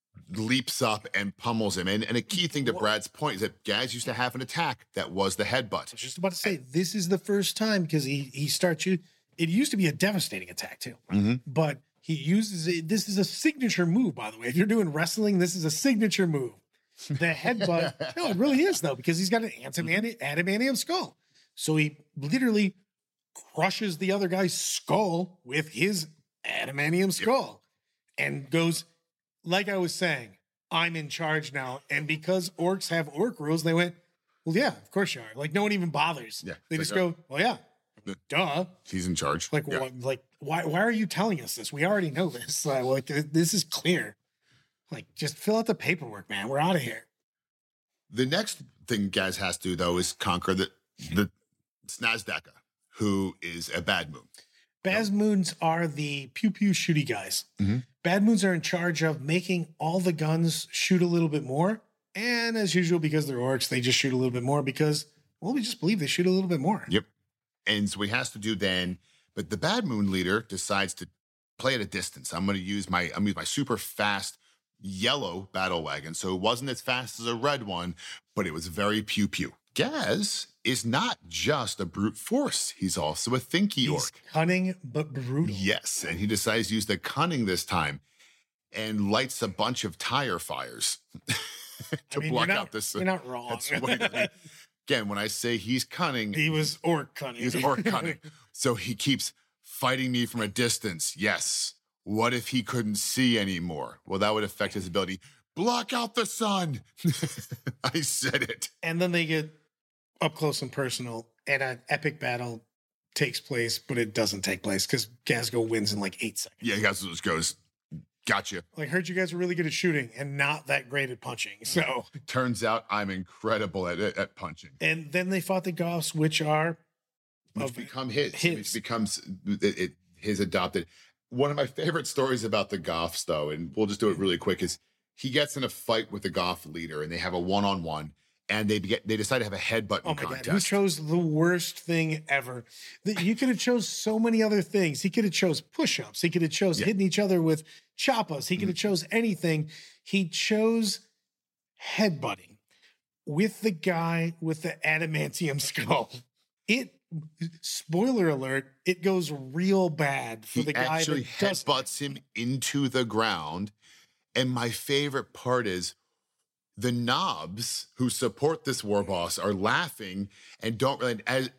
leaps up and pummels him. And, and a key thing to Brad's point is that Gaz used to have an attack that was the headbutt. I was just about to say, this is the first time because he he starts you. It used to be a devastating attack too, Mm-hmm. but he uses it. This is a signature move, by the way. If you're doing wrestling, this is a signature move. The headbutt. No, it really is though, because he's got an adamantium, adamantium skull. So he literally crushes the other guy's skull with his adamantium skull and goes, like I was saying, I'm in charge now. And because orcs have orc rules, they went, well, yeah, of course you are. Like no one even bothers. Yeah, They it's just like, go, well, yeah, Yeah. duh. He's in charge. Like, Yeah. what, like, why, why are you telling us this? We already know this. Like, like, this is clear. Like, just fill out the paperwork, man. We're out of here. The next thing Gaz has to do, though, is conquer the the Snazdaka, who is a bad moon. Bad moons are the pew pew shooty guys. Mhm. Bad moons are in charge of making all the guns shoot a little bit more. And as usual, because they're orcs, they just shoot a little bit more because, well, we just believe they shoot a little bit more. Yep. And so he has to do then, but the bad moon leader decides to play at a distance. I'm going to use my, I'm going to use my super fast yellow battle wagon. So it wasn't as fast as a red one, but it was very pew pew. Gaz is not just a brute force. He's also a thinky He's orc. cunning but brutal. Yes. And he decides to use the cunning this time and lights a bunch of tire fires to I mean, block you're not, out this. You're not wrong. That's what he does. Again, when I say he's cunning, He was orc cunning. he's orc cunning. So he keeps fighting me from a distance. Yes. What if he couldn't see anymore? Well, that would affect his ability. Block out the sun. I said it. And then they get up close and personal, and an epic battle takes place, but it doesn't take place because Gazgo wins in like eight seconds. Yeah, he just goes, gotcha. Like, heard you guys are really good at shooting and not that great at punching. So, Turns out I'm incredible at at punching. and then they fought the Goths, which are Which of become his. his. Which becomes it, it, his adopted. One of my favorite stories about the Goths, though, and we'll just do it really quick, is he gets in a fight with the Goth leader, and they have a one-on-one, and they get they decide to have a headbutting Oh my contest. God, who chose the worst thing ever? That you could have chose so many other things. He could have chose push-ups. He could have chose Yeah. hitting each other with choppas. He could have chose anything. He chose headbutting with the guy with the adamantium skull. It, spoiler alert, it goes real bad for he the guy actually that does. headbutts him into the ground. And my favorite part is the knobs who support this war boss are laughing and don't really as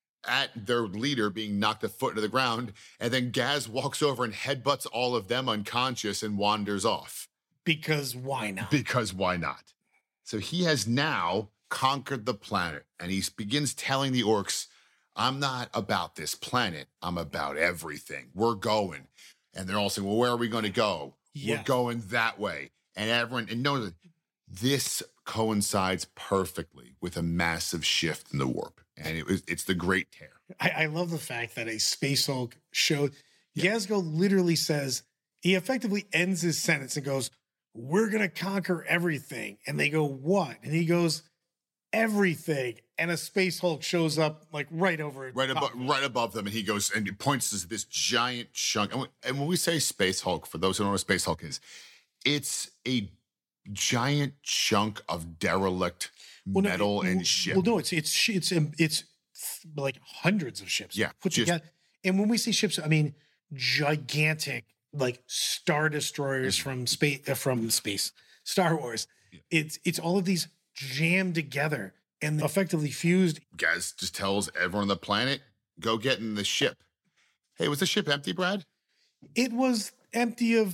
at their leader being knocked a foot into the ground. And then Gaz walks over and headbutts all of them unconscious and wanders off. Because why not? Because why not? So he has now conquered the planet, and he begins telling the orcs, I'm not about this planet. I'm about everything. We're going. And they're all saying, well, where are we going to go? Yeah. We're going that way. And everyone, and know that this coincides perfectly with a massive shift in the warp. And it was, it's the Great Tear. I, I love the fact that a Space Hulk showed. Gazgo literally says, he effectively ends his sentence and goes, we're going to conquer everything. And they go, what? And he goes, everything. And a Space Hulk shows up like right over it. Right above, right above them, and he goes and he points to this giant chunk. And when, and when we say Space Hulk, for those who don't know what Space Hulk is, it's a giant chunk of derelict Well, no, metal it- and well, shit. Well, no, it's it's sh- it's um, it's like hundreds of ships. Yeah, put just- together. And when we say ships, I mean gigantic, like star destroyers from space. Uh, from space, Star Wars. It's it's all of these jammed together and effectively fused. Gaz just tells everyone on the planet, go get in the ship. Hey, was the ship empty, Brad? It was empty of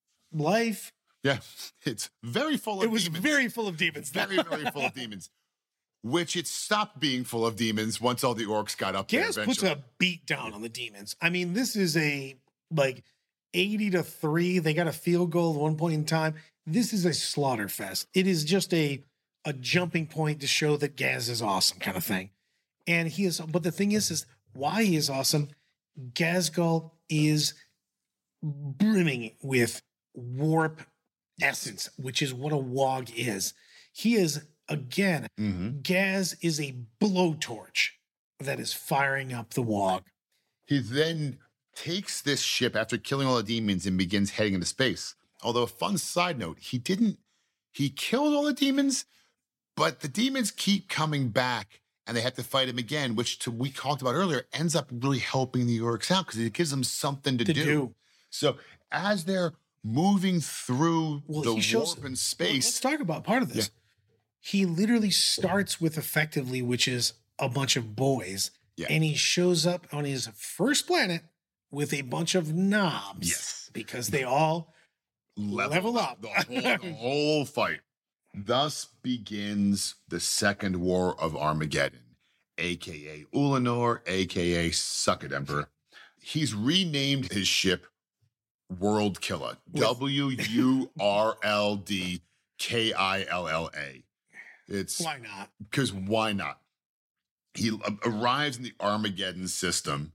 life. Yeah, it's very full of It was demons. very full of demons. very, very full of demons. Which it stopped being full of demons once all the orcs got up Gaz there puts eventually. a beat down on the demons. I mean, this is a like eighty to three. They got a field goal at one point in time. This is a slaughter fest. It is just a a jumping point to show that Gaz is awesome, kind of thing. And he is, but the thing is, is why he is awesome. Gazgul is brimming with warp essence, which is what a Wog is. He is, again, Mm-hmm. Gaz is a blowtorch that is firing up the Wog. He then takes this ship after killing all the demons and begins heading into space. Although, a fun side note, he didn't, he killed all the demons, but the demons keep coming back and they have to fight him again, which to, we talked about earlier ends up really helping the Orcs out because it gives them something to, To do. do. So as they're moving through Well, the he shows- warp and Well, space, let's talk about part of this. He literally starts with effectively, which is a bunch of boys, Yeah. and he shows up on his first planet with a bunch of knobs. Yes. Because they all level up. the, whole, the whole fight. Thus begins the Second War of Armageddon, aka Ulanor, aka Suck It Emperor. He's renamed his ship World Killer, W U R L D K I L L A. It's Why not? because why not? He a- arrives in the Armageddon system.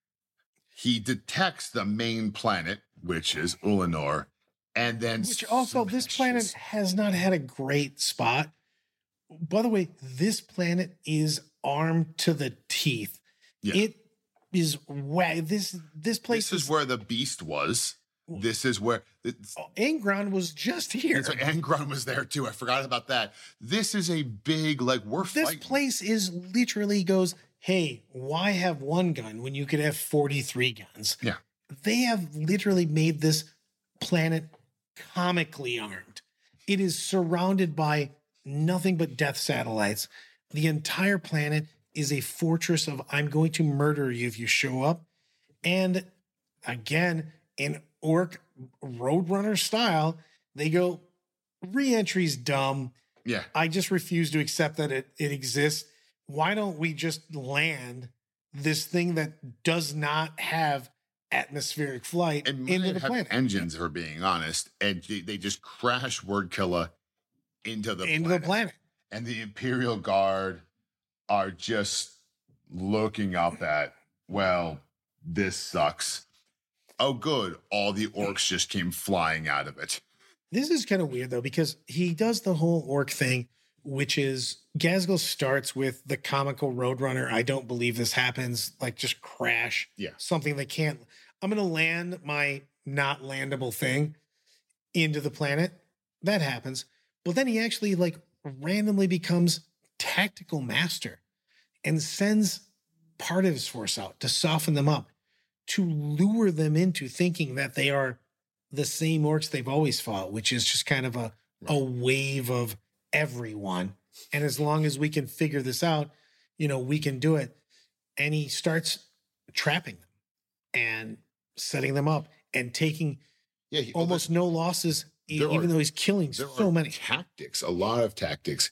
He detects the main planet, which is Ulanor, and then Which also, this planet smashes- has not had a great spot. By the way, this planet is armed to the teeth. Yeah. It is wa- this this place This is where the beast was. This is where it's, Angron was just here. and so Angron was there too. I forgot about that. This is a big like we're This fighting. place is literally goes, hey, why have one gun when you could have forty-three guns? Yeah. They have literally made this planet comically armed. It is surrounded by nothing but death satellites. The entire planet is a fortress of I'm going to murder you if you show up. And again, in Orc Roadrunner style, they go, re-entry's dumb. Yeah. I just refuse to accept that it, it exists. Why don't we just land this thing that does not have atmospheric flight And into might the have planet? engines, for being honest, and they, they just crash Word Killer into the into planet. the planet. And the Imperial Guard are just looking up at, well, this sucks. Oh, good. All the orcs just came flying out of it. This is kind of weird though, because he does the whole orc thing, which is Gazgul starts with the comical Roadrunner. I don't believe this happens. Like just crash. Yeah. Something that can't. I'm going to land my not landable thing into the planet. That happens. But then he actually like randomly becomes tactical master and sends part of his force out to soften them up, to lure them into thinking that they are the same orcs they've always fought, which is just kind of a, a wave of everyone. And as long as we can figure this out, you know, we can do it. And he starts trapping them and setting them up and taking Yeah, he, almost no losses, e- there even are- though he's killing there so are many. tactics, a lot of tactics.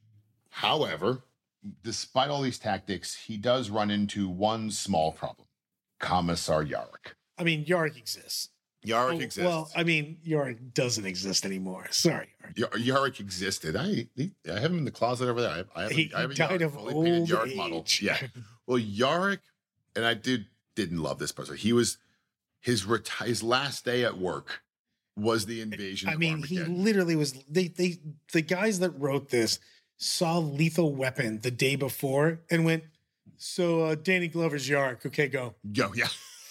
However, despite all these tactics, he does run into one small problem. Commissar Yarrick. I mean, Yarrick exists. Yarrick Oh, exists. Well, I mean, Yarrick doesn't exist anymore. Sorry. Yarrick. Yar- Yarrick existed. I he, I have him in the closet over there. I have, I have, a- He- I have he a died Yarrick, of fully painted old Yarrick model. age. Yeah. Well, Yarrick, and I did didn't love this person. He was his reti- his last day at work was the invasion. I of mean, he Armageddon. literally was. They, they, the guys that wrote this saw Lethal Weapon the day before and went, "So, uh, Danny Glover's Yarrick. Okay, go." Yo, yeah.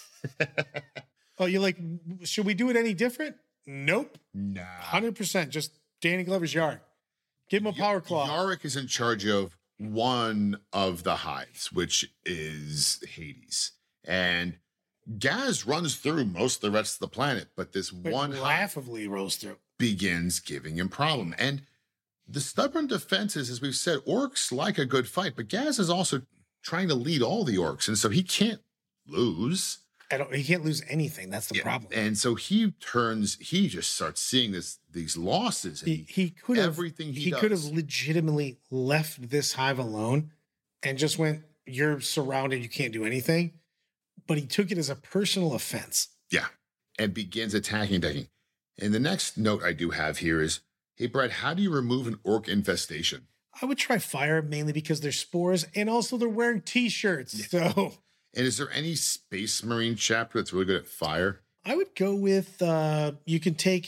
Oh, you're like, should we do it any different? Nope. Nah. one hundred percent. Just Danny Glover's Yarrick. Give him a power claw. Yarrick is in charge of one of the hives, which is Hades. And Gaz runs through most of the rest of the planet, but this But one hive laughably rose through. begins giving him problem. And the stubborn defenses, as we've said, orcs like a good fight, but Gaz is also trying to lead all the orcs, and so he can't lose. I don't. He can't lose anything. That's the Yeah, problem. And so he turns, he just starts seeing this these losses. And he he could have everything he he could have does. legitimately left this hive alone and just went, "You're surrounded. You can't do anything." But he took it as a personal offense. Yeah. And begins attacking, attacking. And the next note I do have here is, hey, Brett, how do you remove an orc infestation? I would try fire mainly because they're spores and also they're wearing t-shirts. So And is there any Space Marine chapter that's really good at fire? I would go with uh you can take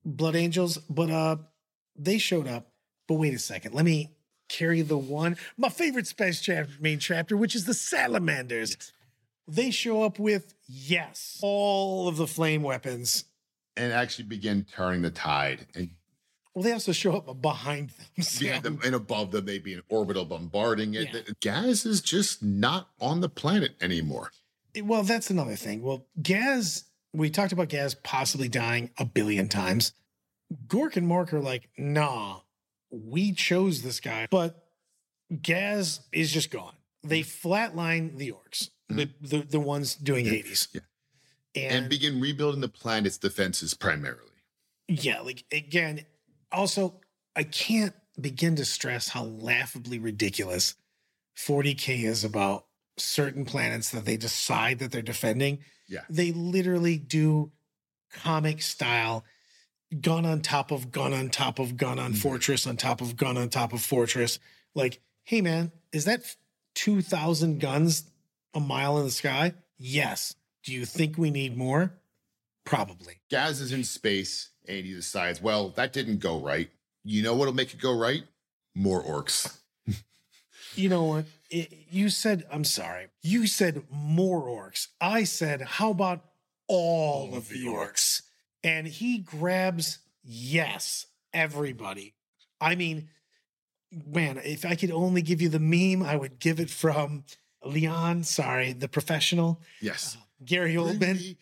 Blood Angels, but uh, they showed up. But wait a second, let me carry the one, my favorite space chapter, main chapter, which is the Salamanders. Yes. They show up with, yes, all of the flame weapons. And actually begin turning the tide. And well, they also show up behind them. So. Behind them and above them, they'd be an orbital bombarding it. Yeah. Gaz is just not on the planet anymore. Well, that's another thing. Well, Gaz, we talked about Gaz possibly dying a billion times. Gork and Mork are like, nah, we chose this guy. But Gaz is just gone. They flatline the orcs, mm-hmm. the, the the ones doing yeah. Hades. Yeah. And, and begin rebuilding the planet's defenses primarily. Yeah, like, again, also, I can't begin to stress how laughably ridiculous forty K is about certain planets that they decide that they're defending. Yeah. They literally do comic style gun on top of gun on top of gun on mm-hmm. fortress on top of gun on top of fortress. Like, hey, man, is that two thousand guns a mile in the sky? Yes. Do you think we need more? Probably. Gaz is in space and he decides, well, that didn't go right. You know what'll make it go right? More orcs. You know what? It, you said, I'm sorry. You said more orcs. I said, how about all, all of the orcs? orcs? And he grabs, yes, everybody. I mean, man, if I could only give you the meme, I would give it from Leon, sorry, the professional. Yes. Uh, Gary Oldman.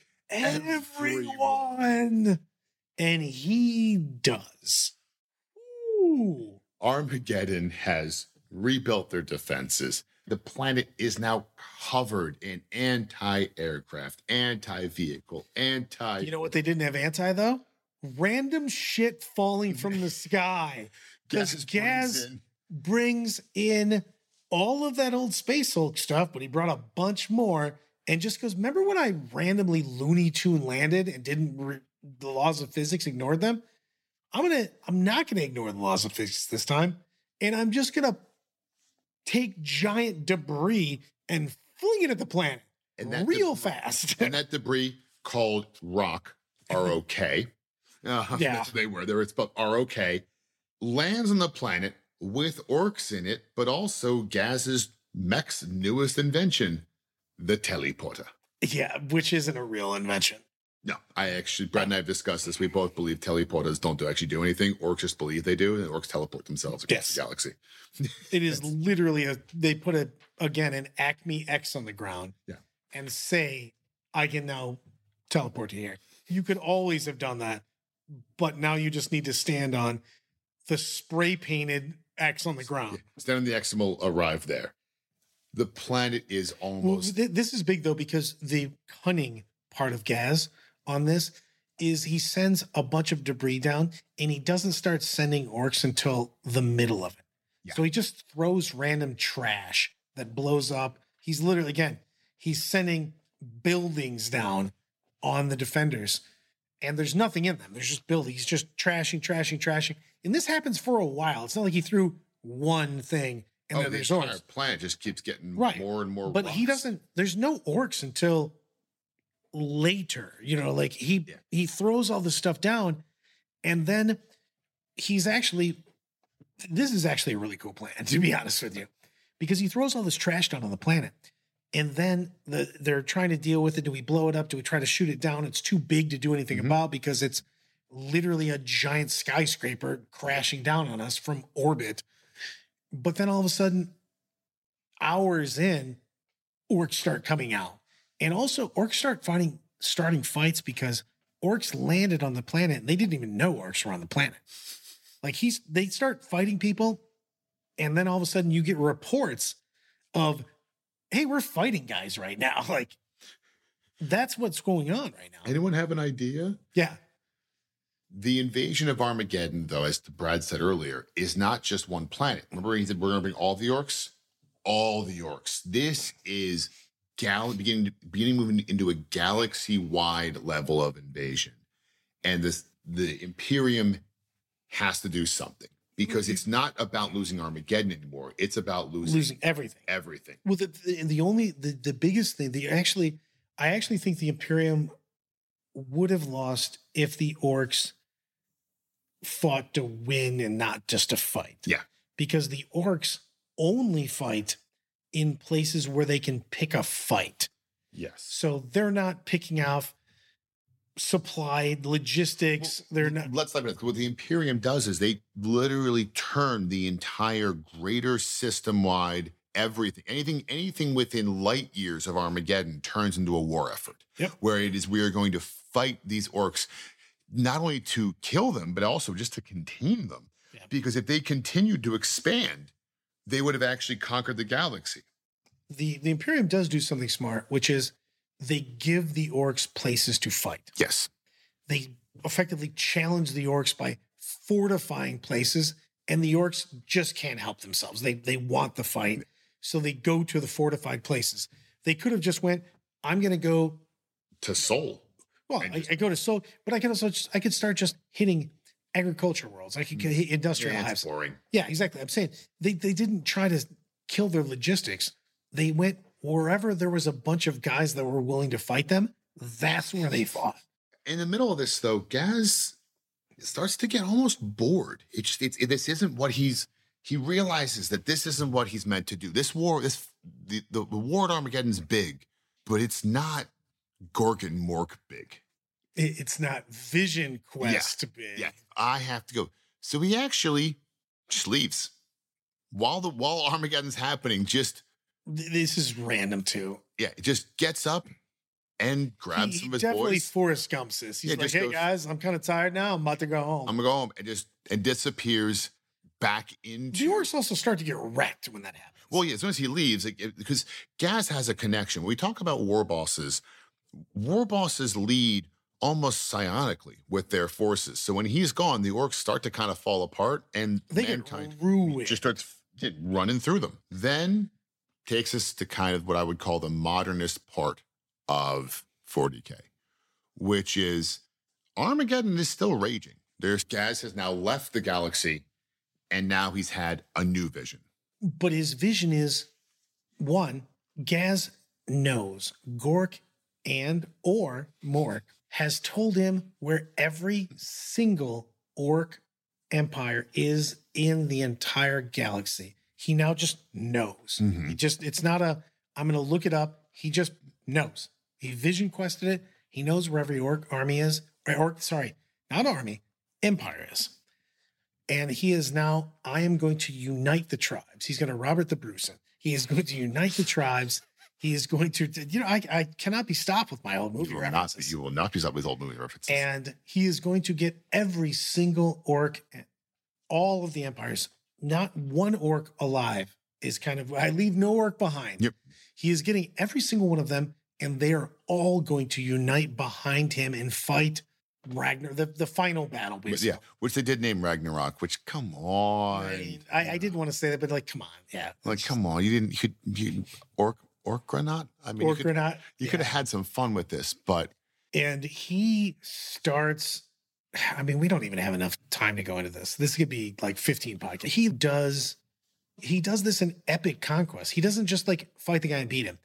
Everyone. And he does. Ooh. Armageddon has rebuilt their defenses. The planet is now covered in anti-aircraft, anti-vehicle, anti... You know what they didn't have anti, though? Random shit falling from the sky. Because Gaz brings in all of that old Space Hulk stuff, but he brought a bunch more and just goes, remember when I randomly Looney Tune landed and didn't, re- the laws of physics ignored them? I'm going to, I'm not going to ignore the laws of physics this time. And I'm just going to take giant debris and fling it at the planet and that real debris, fast. And that debris called rock, R O K. Uh, yeah. That's what they were. They were, it's spelled R O K. Lands on the planet with orcs in it, but also Gaz's mech's newest invention, the teleporter. Yeah, which isn't a real invention. No, I actually, Brad and I have discussed this. We both believe teleporters don't do, actually do anything. Orcs just believe they do, and orcs teleport themselves across yes. the galaxy. It is literally, a. they put, a again, an Acme X on the ground yeah. and say, I can now teleport to here. You could always have done that, but now you just need to stand on the spray-painted X on the ground. Yeah. Stand on the X and we'll arrive there. The planet is almost... Well, th- this is big, though, because the cunning part of Gaz on this is he sends a bunch of debris down and he doesn't start sending orcs until the middle of it. Yeah. So he just throws random trash that blows up. He's literally, again, he's sending buildings down on the defenders and there's nothing in them. There's just buildings. He's just trashing, trashing, trashing. And this happens for a while. It's not like he threw one thing and oh, then the there's entire orcs. Planet just keeps getting right. more and more But rocks. he doesn't, there's no orcs until later, you know, like he yeah. he throws all this stuff down and then he's actually, this is actually a really cool plan, to be honest with you, because he throws all this trash down on the planet and then the, they're trying to deal with it. Do we blow it up? Do we try to shoot it down? It's too big to do anything mm-hmm. about because it's literally a giant skyscraper crashing down on us from orbit. But then all of a sudden, hours in, orcs start coming out. And also, orcs start fighting, starting fights because orcs landed on the planet and they didn't even know orcs were on the planet. Like he's, they start fighting people, and then all of a sudden you get reports of, hey, we're fighting guys right now. Like that's what's going on right now. Anyone have an idea? Yeah. The invasion of Armageddon, though, as Brad said earlier, is not just one planet. Remember he said we're going to bring all the orcs? All the orcs. This is gal beginning beginning moving into a galaxy-wide level of invasion. And this the Imperium has to do something because it's not about losing Armageddon anymore. It's about losing, losing everything. Everything. Well, the, the, the only, the, the biggest thing, the actually, I actually think the Imperium would have lost if the orcs fought to win and not just to fight. Yeah. Because the orcs only fight in places where they can pick a fight. Yes. So they're not picking off supply, logistics. Well, they're not. Let's let me. What the Imperium does is they literally turn the entire greater system-wide everything, anything, anything within light years of Armageddon turns into a war effort. Yep. Where it is we are going to fight these orcs, not only to kill them, but also just to contain them. Yeah. Because if they continued to expand, they would have actually conquered the galaxy. The the Imperium does do something smart, which is they give the orcs places to fight. Yes. They effectively challenge the orcs by fortifying places, and the orcs just can't help themselves. They they want the fight, so they go to the fortified places. They could have just went, I'm going to go to Sol. Well, I, I go to Sol, but I can also just, I could start just hitting agriculture worlds. I could hit industrial Yeah, it's hives. boring. Yeah, exactly. I'm saying they they didn't try to kill their logistics. They went wherever there was a bunch of guys that were willing to fight them. That's where they fought. In the middle of this, though, Gaz starts to get almost bored. It's, it's it, this isn't what he's. He realizes that this isn't what he's meant to do. This war, this the the, the war at Armageddon's big, but it's not Gorgon Mork big. It, it's not Vision Quest yeah. big. Yeah, I have to go. So he actually just leaves while the while Armageddon's happening. Just this is random too. Yeah, it just gets up and grabs he, some of his definitely boys. Forrest Gumps this. He's Yeah, like, just hey goes- guys, I'm kind of tired now. I'm about to go home. I'm gonna go home and just and disappears back into. The orcs also start to get wrecked when that happens. Well, yeah, as soon as he leaves, like, it- because Gaz has a connection. When we talk about war bosses, war bosses lead almost psionically with their forces. So when he's gone, the orcs start to kind of fall apart, and They mankind get ruined. just starts f- running through them. Then takes us to kind of what I would call the modernist part of forty K, which is Armageddon is still raging. There's Gaz has now left the galaxy, and now he's had a new vision. But his vision is one, Gaz knows Gork and or Mork has told him where every single orc empire is in the entire galaxy. He now just knows. Mhm. He just it's not a I'm gonna look it up. He just knows. He vision quested it. He knows where every orc army is. Or orc, sorry, not army, empire is. And he is now, I am going to unite the tribes. He's going to Robert the Bruce. He is going to unite the tribes. He is going to, you know, I, I cannot be stopped with my old movie You will, not, references. you will not be stopped with old movie references. And he is going to get every single orc, all of the empires, not one orc alive is kind of, I leave no orc behind. Yep. He is getting every single one of them, and they are all going to unite behind him and fight Ragnar, the, the final battle, But basically. yeah, which they did name Ragnarok, which come on. I, I, I didn't want to say that, but like, come on. Yeah. Like, come on. You didn't, you could, you, Orc, Orcronaut? I mean, you could, Orcronaut. you Yeah. could have had some fun with this, but And he starts, I mean, we don't even have enough time to go into this. This could be like fifteen podcasts. He does, he does this in epic conquest. He doesn't just like fight the guy and beat him.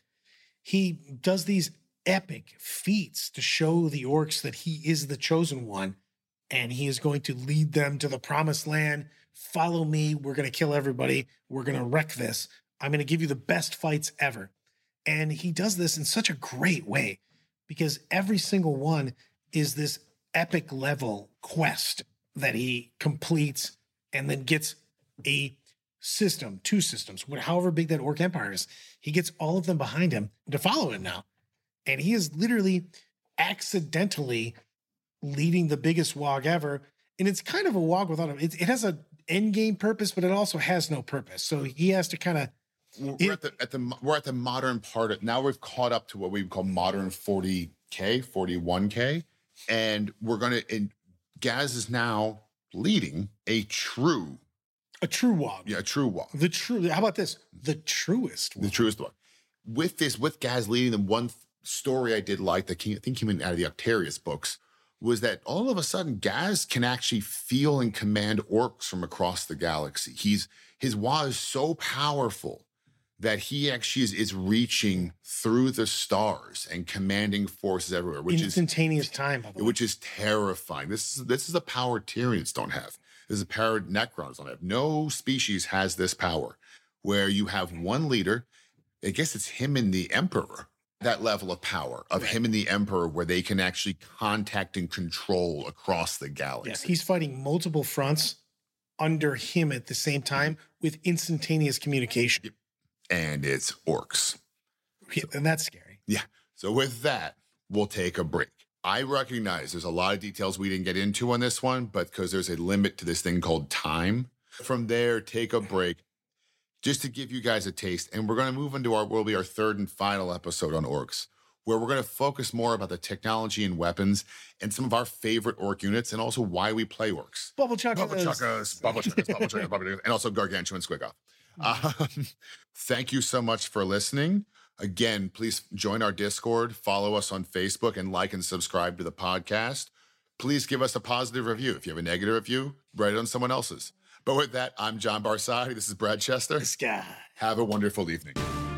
He does these epic feats to show the orcs that he is the chosen one, and he is going to lead them to the promised land. Follow me. We're going to kill everybody. We're going to wreck this. I'm going to give you the best fights ever. And he does this in such a great way because every single one is this epic level quest that he completes and then gets a system, two systems, however big that orc empire is. He gets all of them behind him to follow him now. And he is literally accidentally leading the biggest wog ever. And it's kind of a wog without him. It, it has an end game purpose, but it also has no purpose. So he has to kind of. we're It- at the at the we're at the modern part of now we've caught up to what we would call modern forty K, forty-one K. And we're gonna and Gaz is now leading a true, A true wog. yeah, a true walk. The true. How about this? The truest The wog. truest one. With this, with Gaz leading them, one th- story I did like that came, I think came in out of the Octarius books was that all of a sudden Gaz can actually feel and command orcs from across the galaxy. He's his Wa is so powerful that he actually is, is reaching through the stars and commanding forces everywhere, which instantaneous is time, by the way. which is terrifying. This is this is a power Tyrians don't have. This is a power Necrons don't have. No species has this power, where you have one leader. I guess it's him and the Emperor. That level of power of right. him and the Emperor, where they can actually contact and control across the galaxy. Yes, he's fighting multiple fronts under him at the same time with instantaneous communication. And it's orcs. Yeah, and that's scary. Yeah. So with that, we'll take a break. I recognize there's a lot of details we didn't get into on this one, but because there's a limit to this thing called time. From there, take a break. Just to give you guys a taste, and we're going to move into our, will be our third and final episode on orcs, where we're going to focus more about the technology and weapons and some of our favorite orc units, and also why we play orcs. Bubble chuckers. Bubble chuckers, bubble chuckers, bubble chuckers, bubble chuckers, and also Gargantuan Squiggoth. Um, thank you so much for listening. Again, please join our Discord, follow us on Facebook, and like and subscribe to the podcast. Please give us a positive review. If you have a negative review, write it on someone else's. But with that, I'm John Barsadi. This is Brad Chester. This guy. Have a wonderful evening.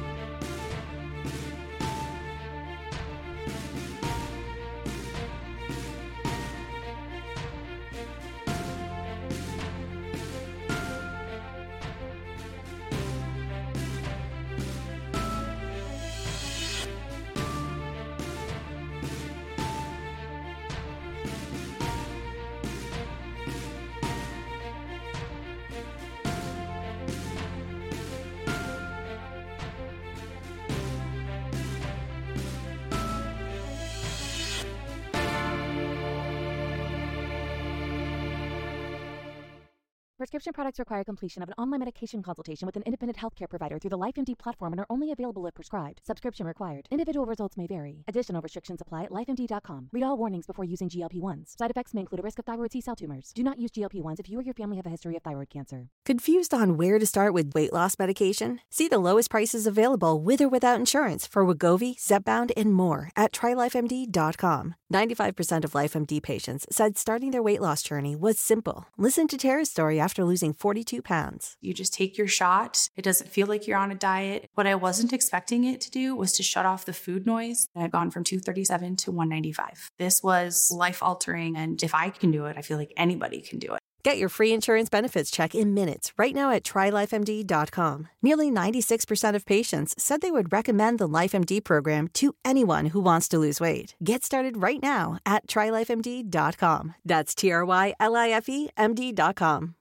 Prescription products require completion of an online medication consultation with an independent healthcare provider through the LifeMD platform and are only available if prescribed. Subscription required. Individual results may vary. Additional restrictions apply at life M D dot com. Read all warnings before using G L P ones. Side effects may include a risk of thyroid C-cell tumors. Do not use G L P ones if you or your family have a history of thyroid cancer. Confused on where to start with weight loss medication? See the lowest prices available with or without insurance for Wegovy, Zepbound, and more at try life M D dot com. ninety-five percent of LifeMD patients said starting their weight loss journey was simple. Listen to Tara's story after losing forty-two pounds. You just take your shot. It doesn't feel like you're on a diet. What I wasn't expecting it to do was to shut off the food noise. I've gone from two thirty-seven to one ninety-five. This was life-altering, and if I can do it, I feel like anybody can do it. Get your free insurance benefits check in minutes right now at try life M D dot com. Nearly ninety-six percent of patients said they would recommend the LifeMD program to anyone who wants to lose weight. Get started right now at try life M D dot com. That's T R Y L I F E M D dot com.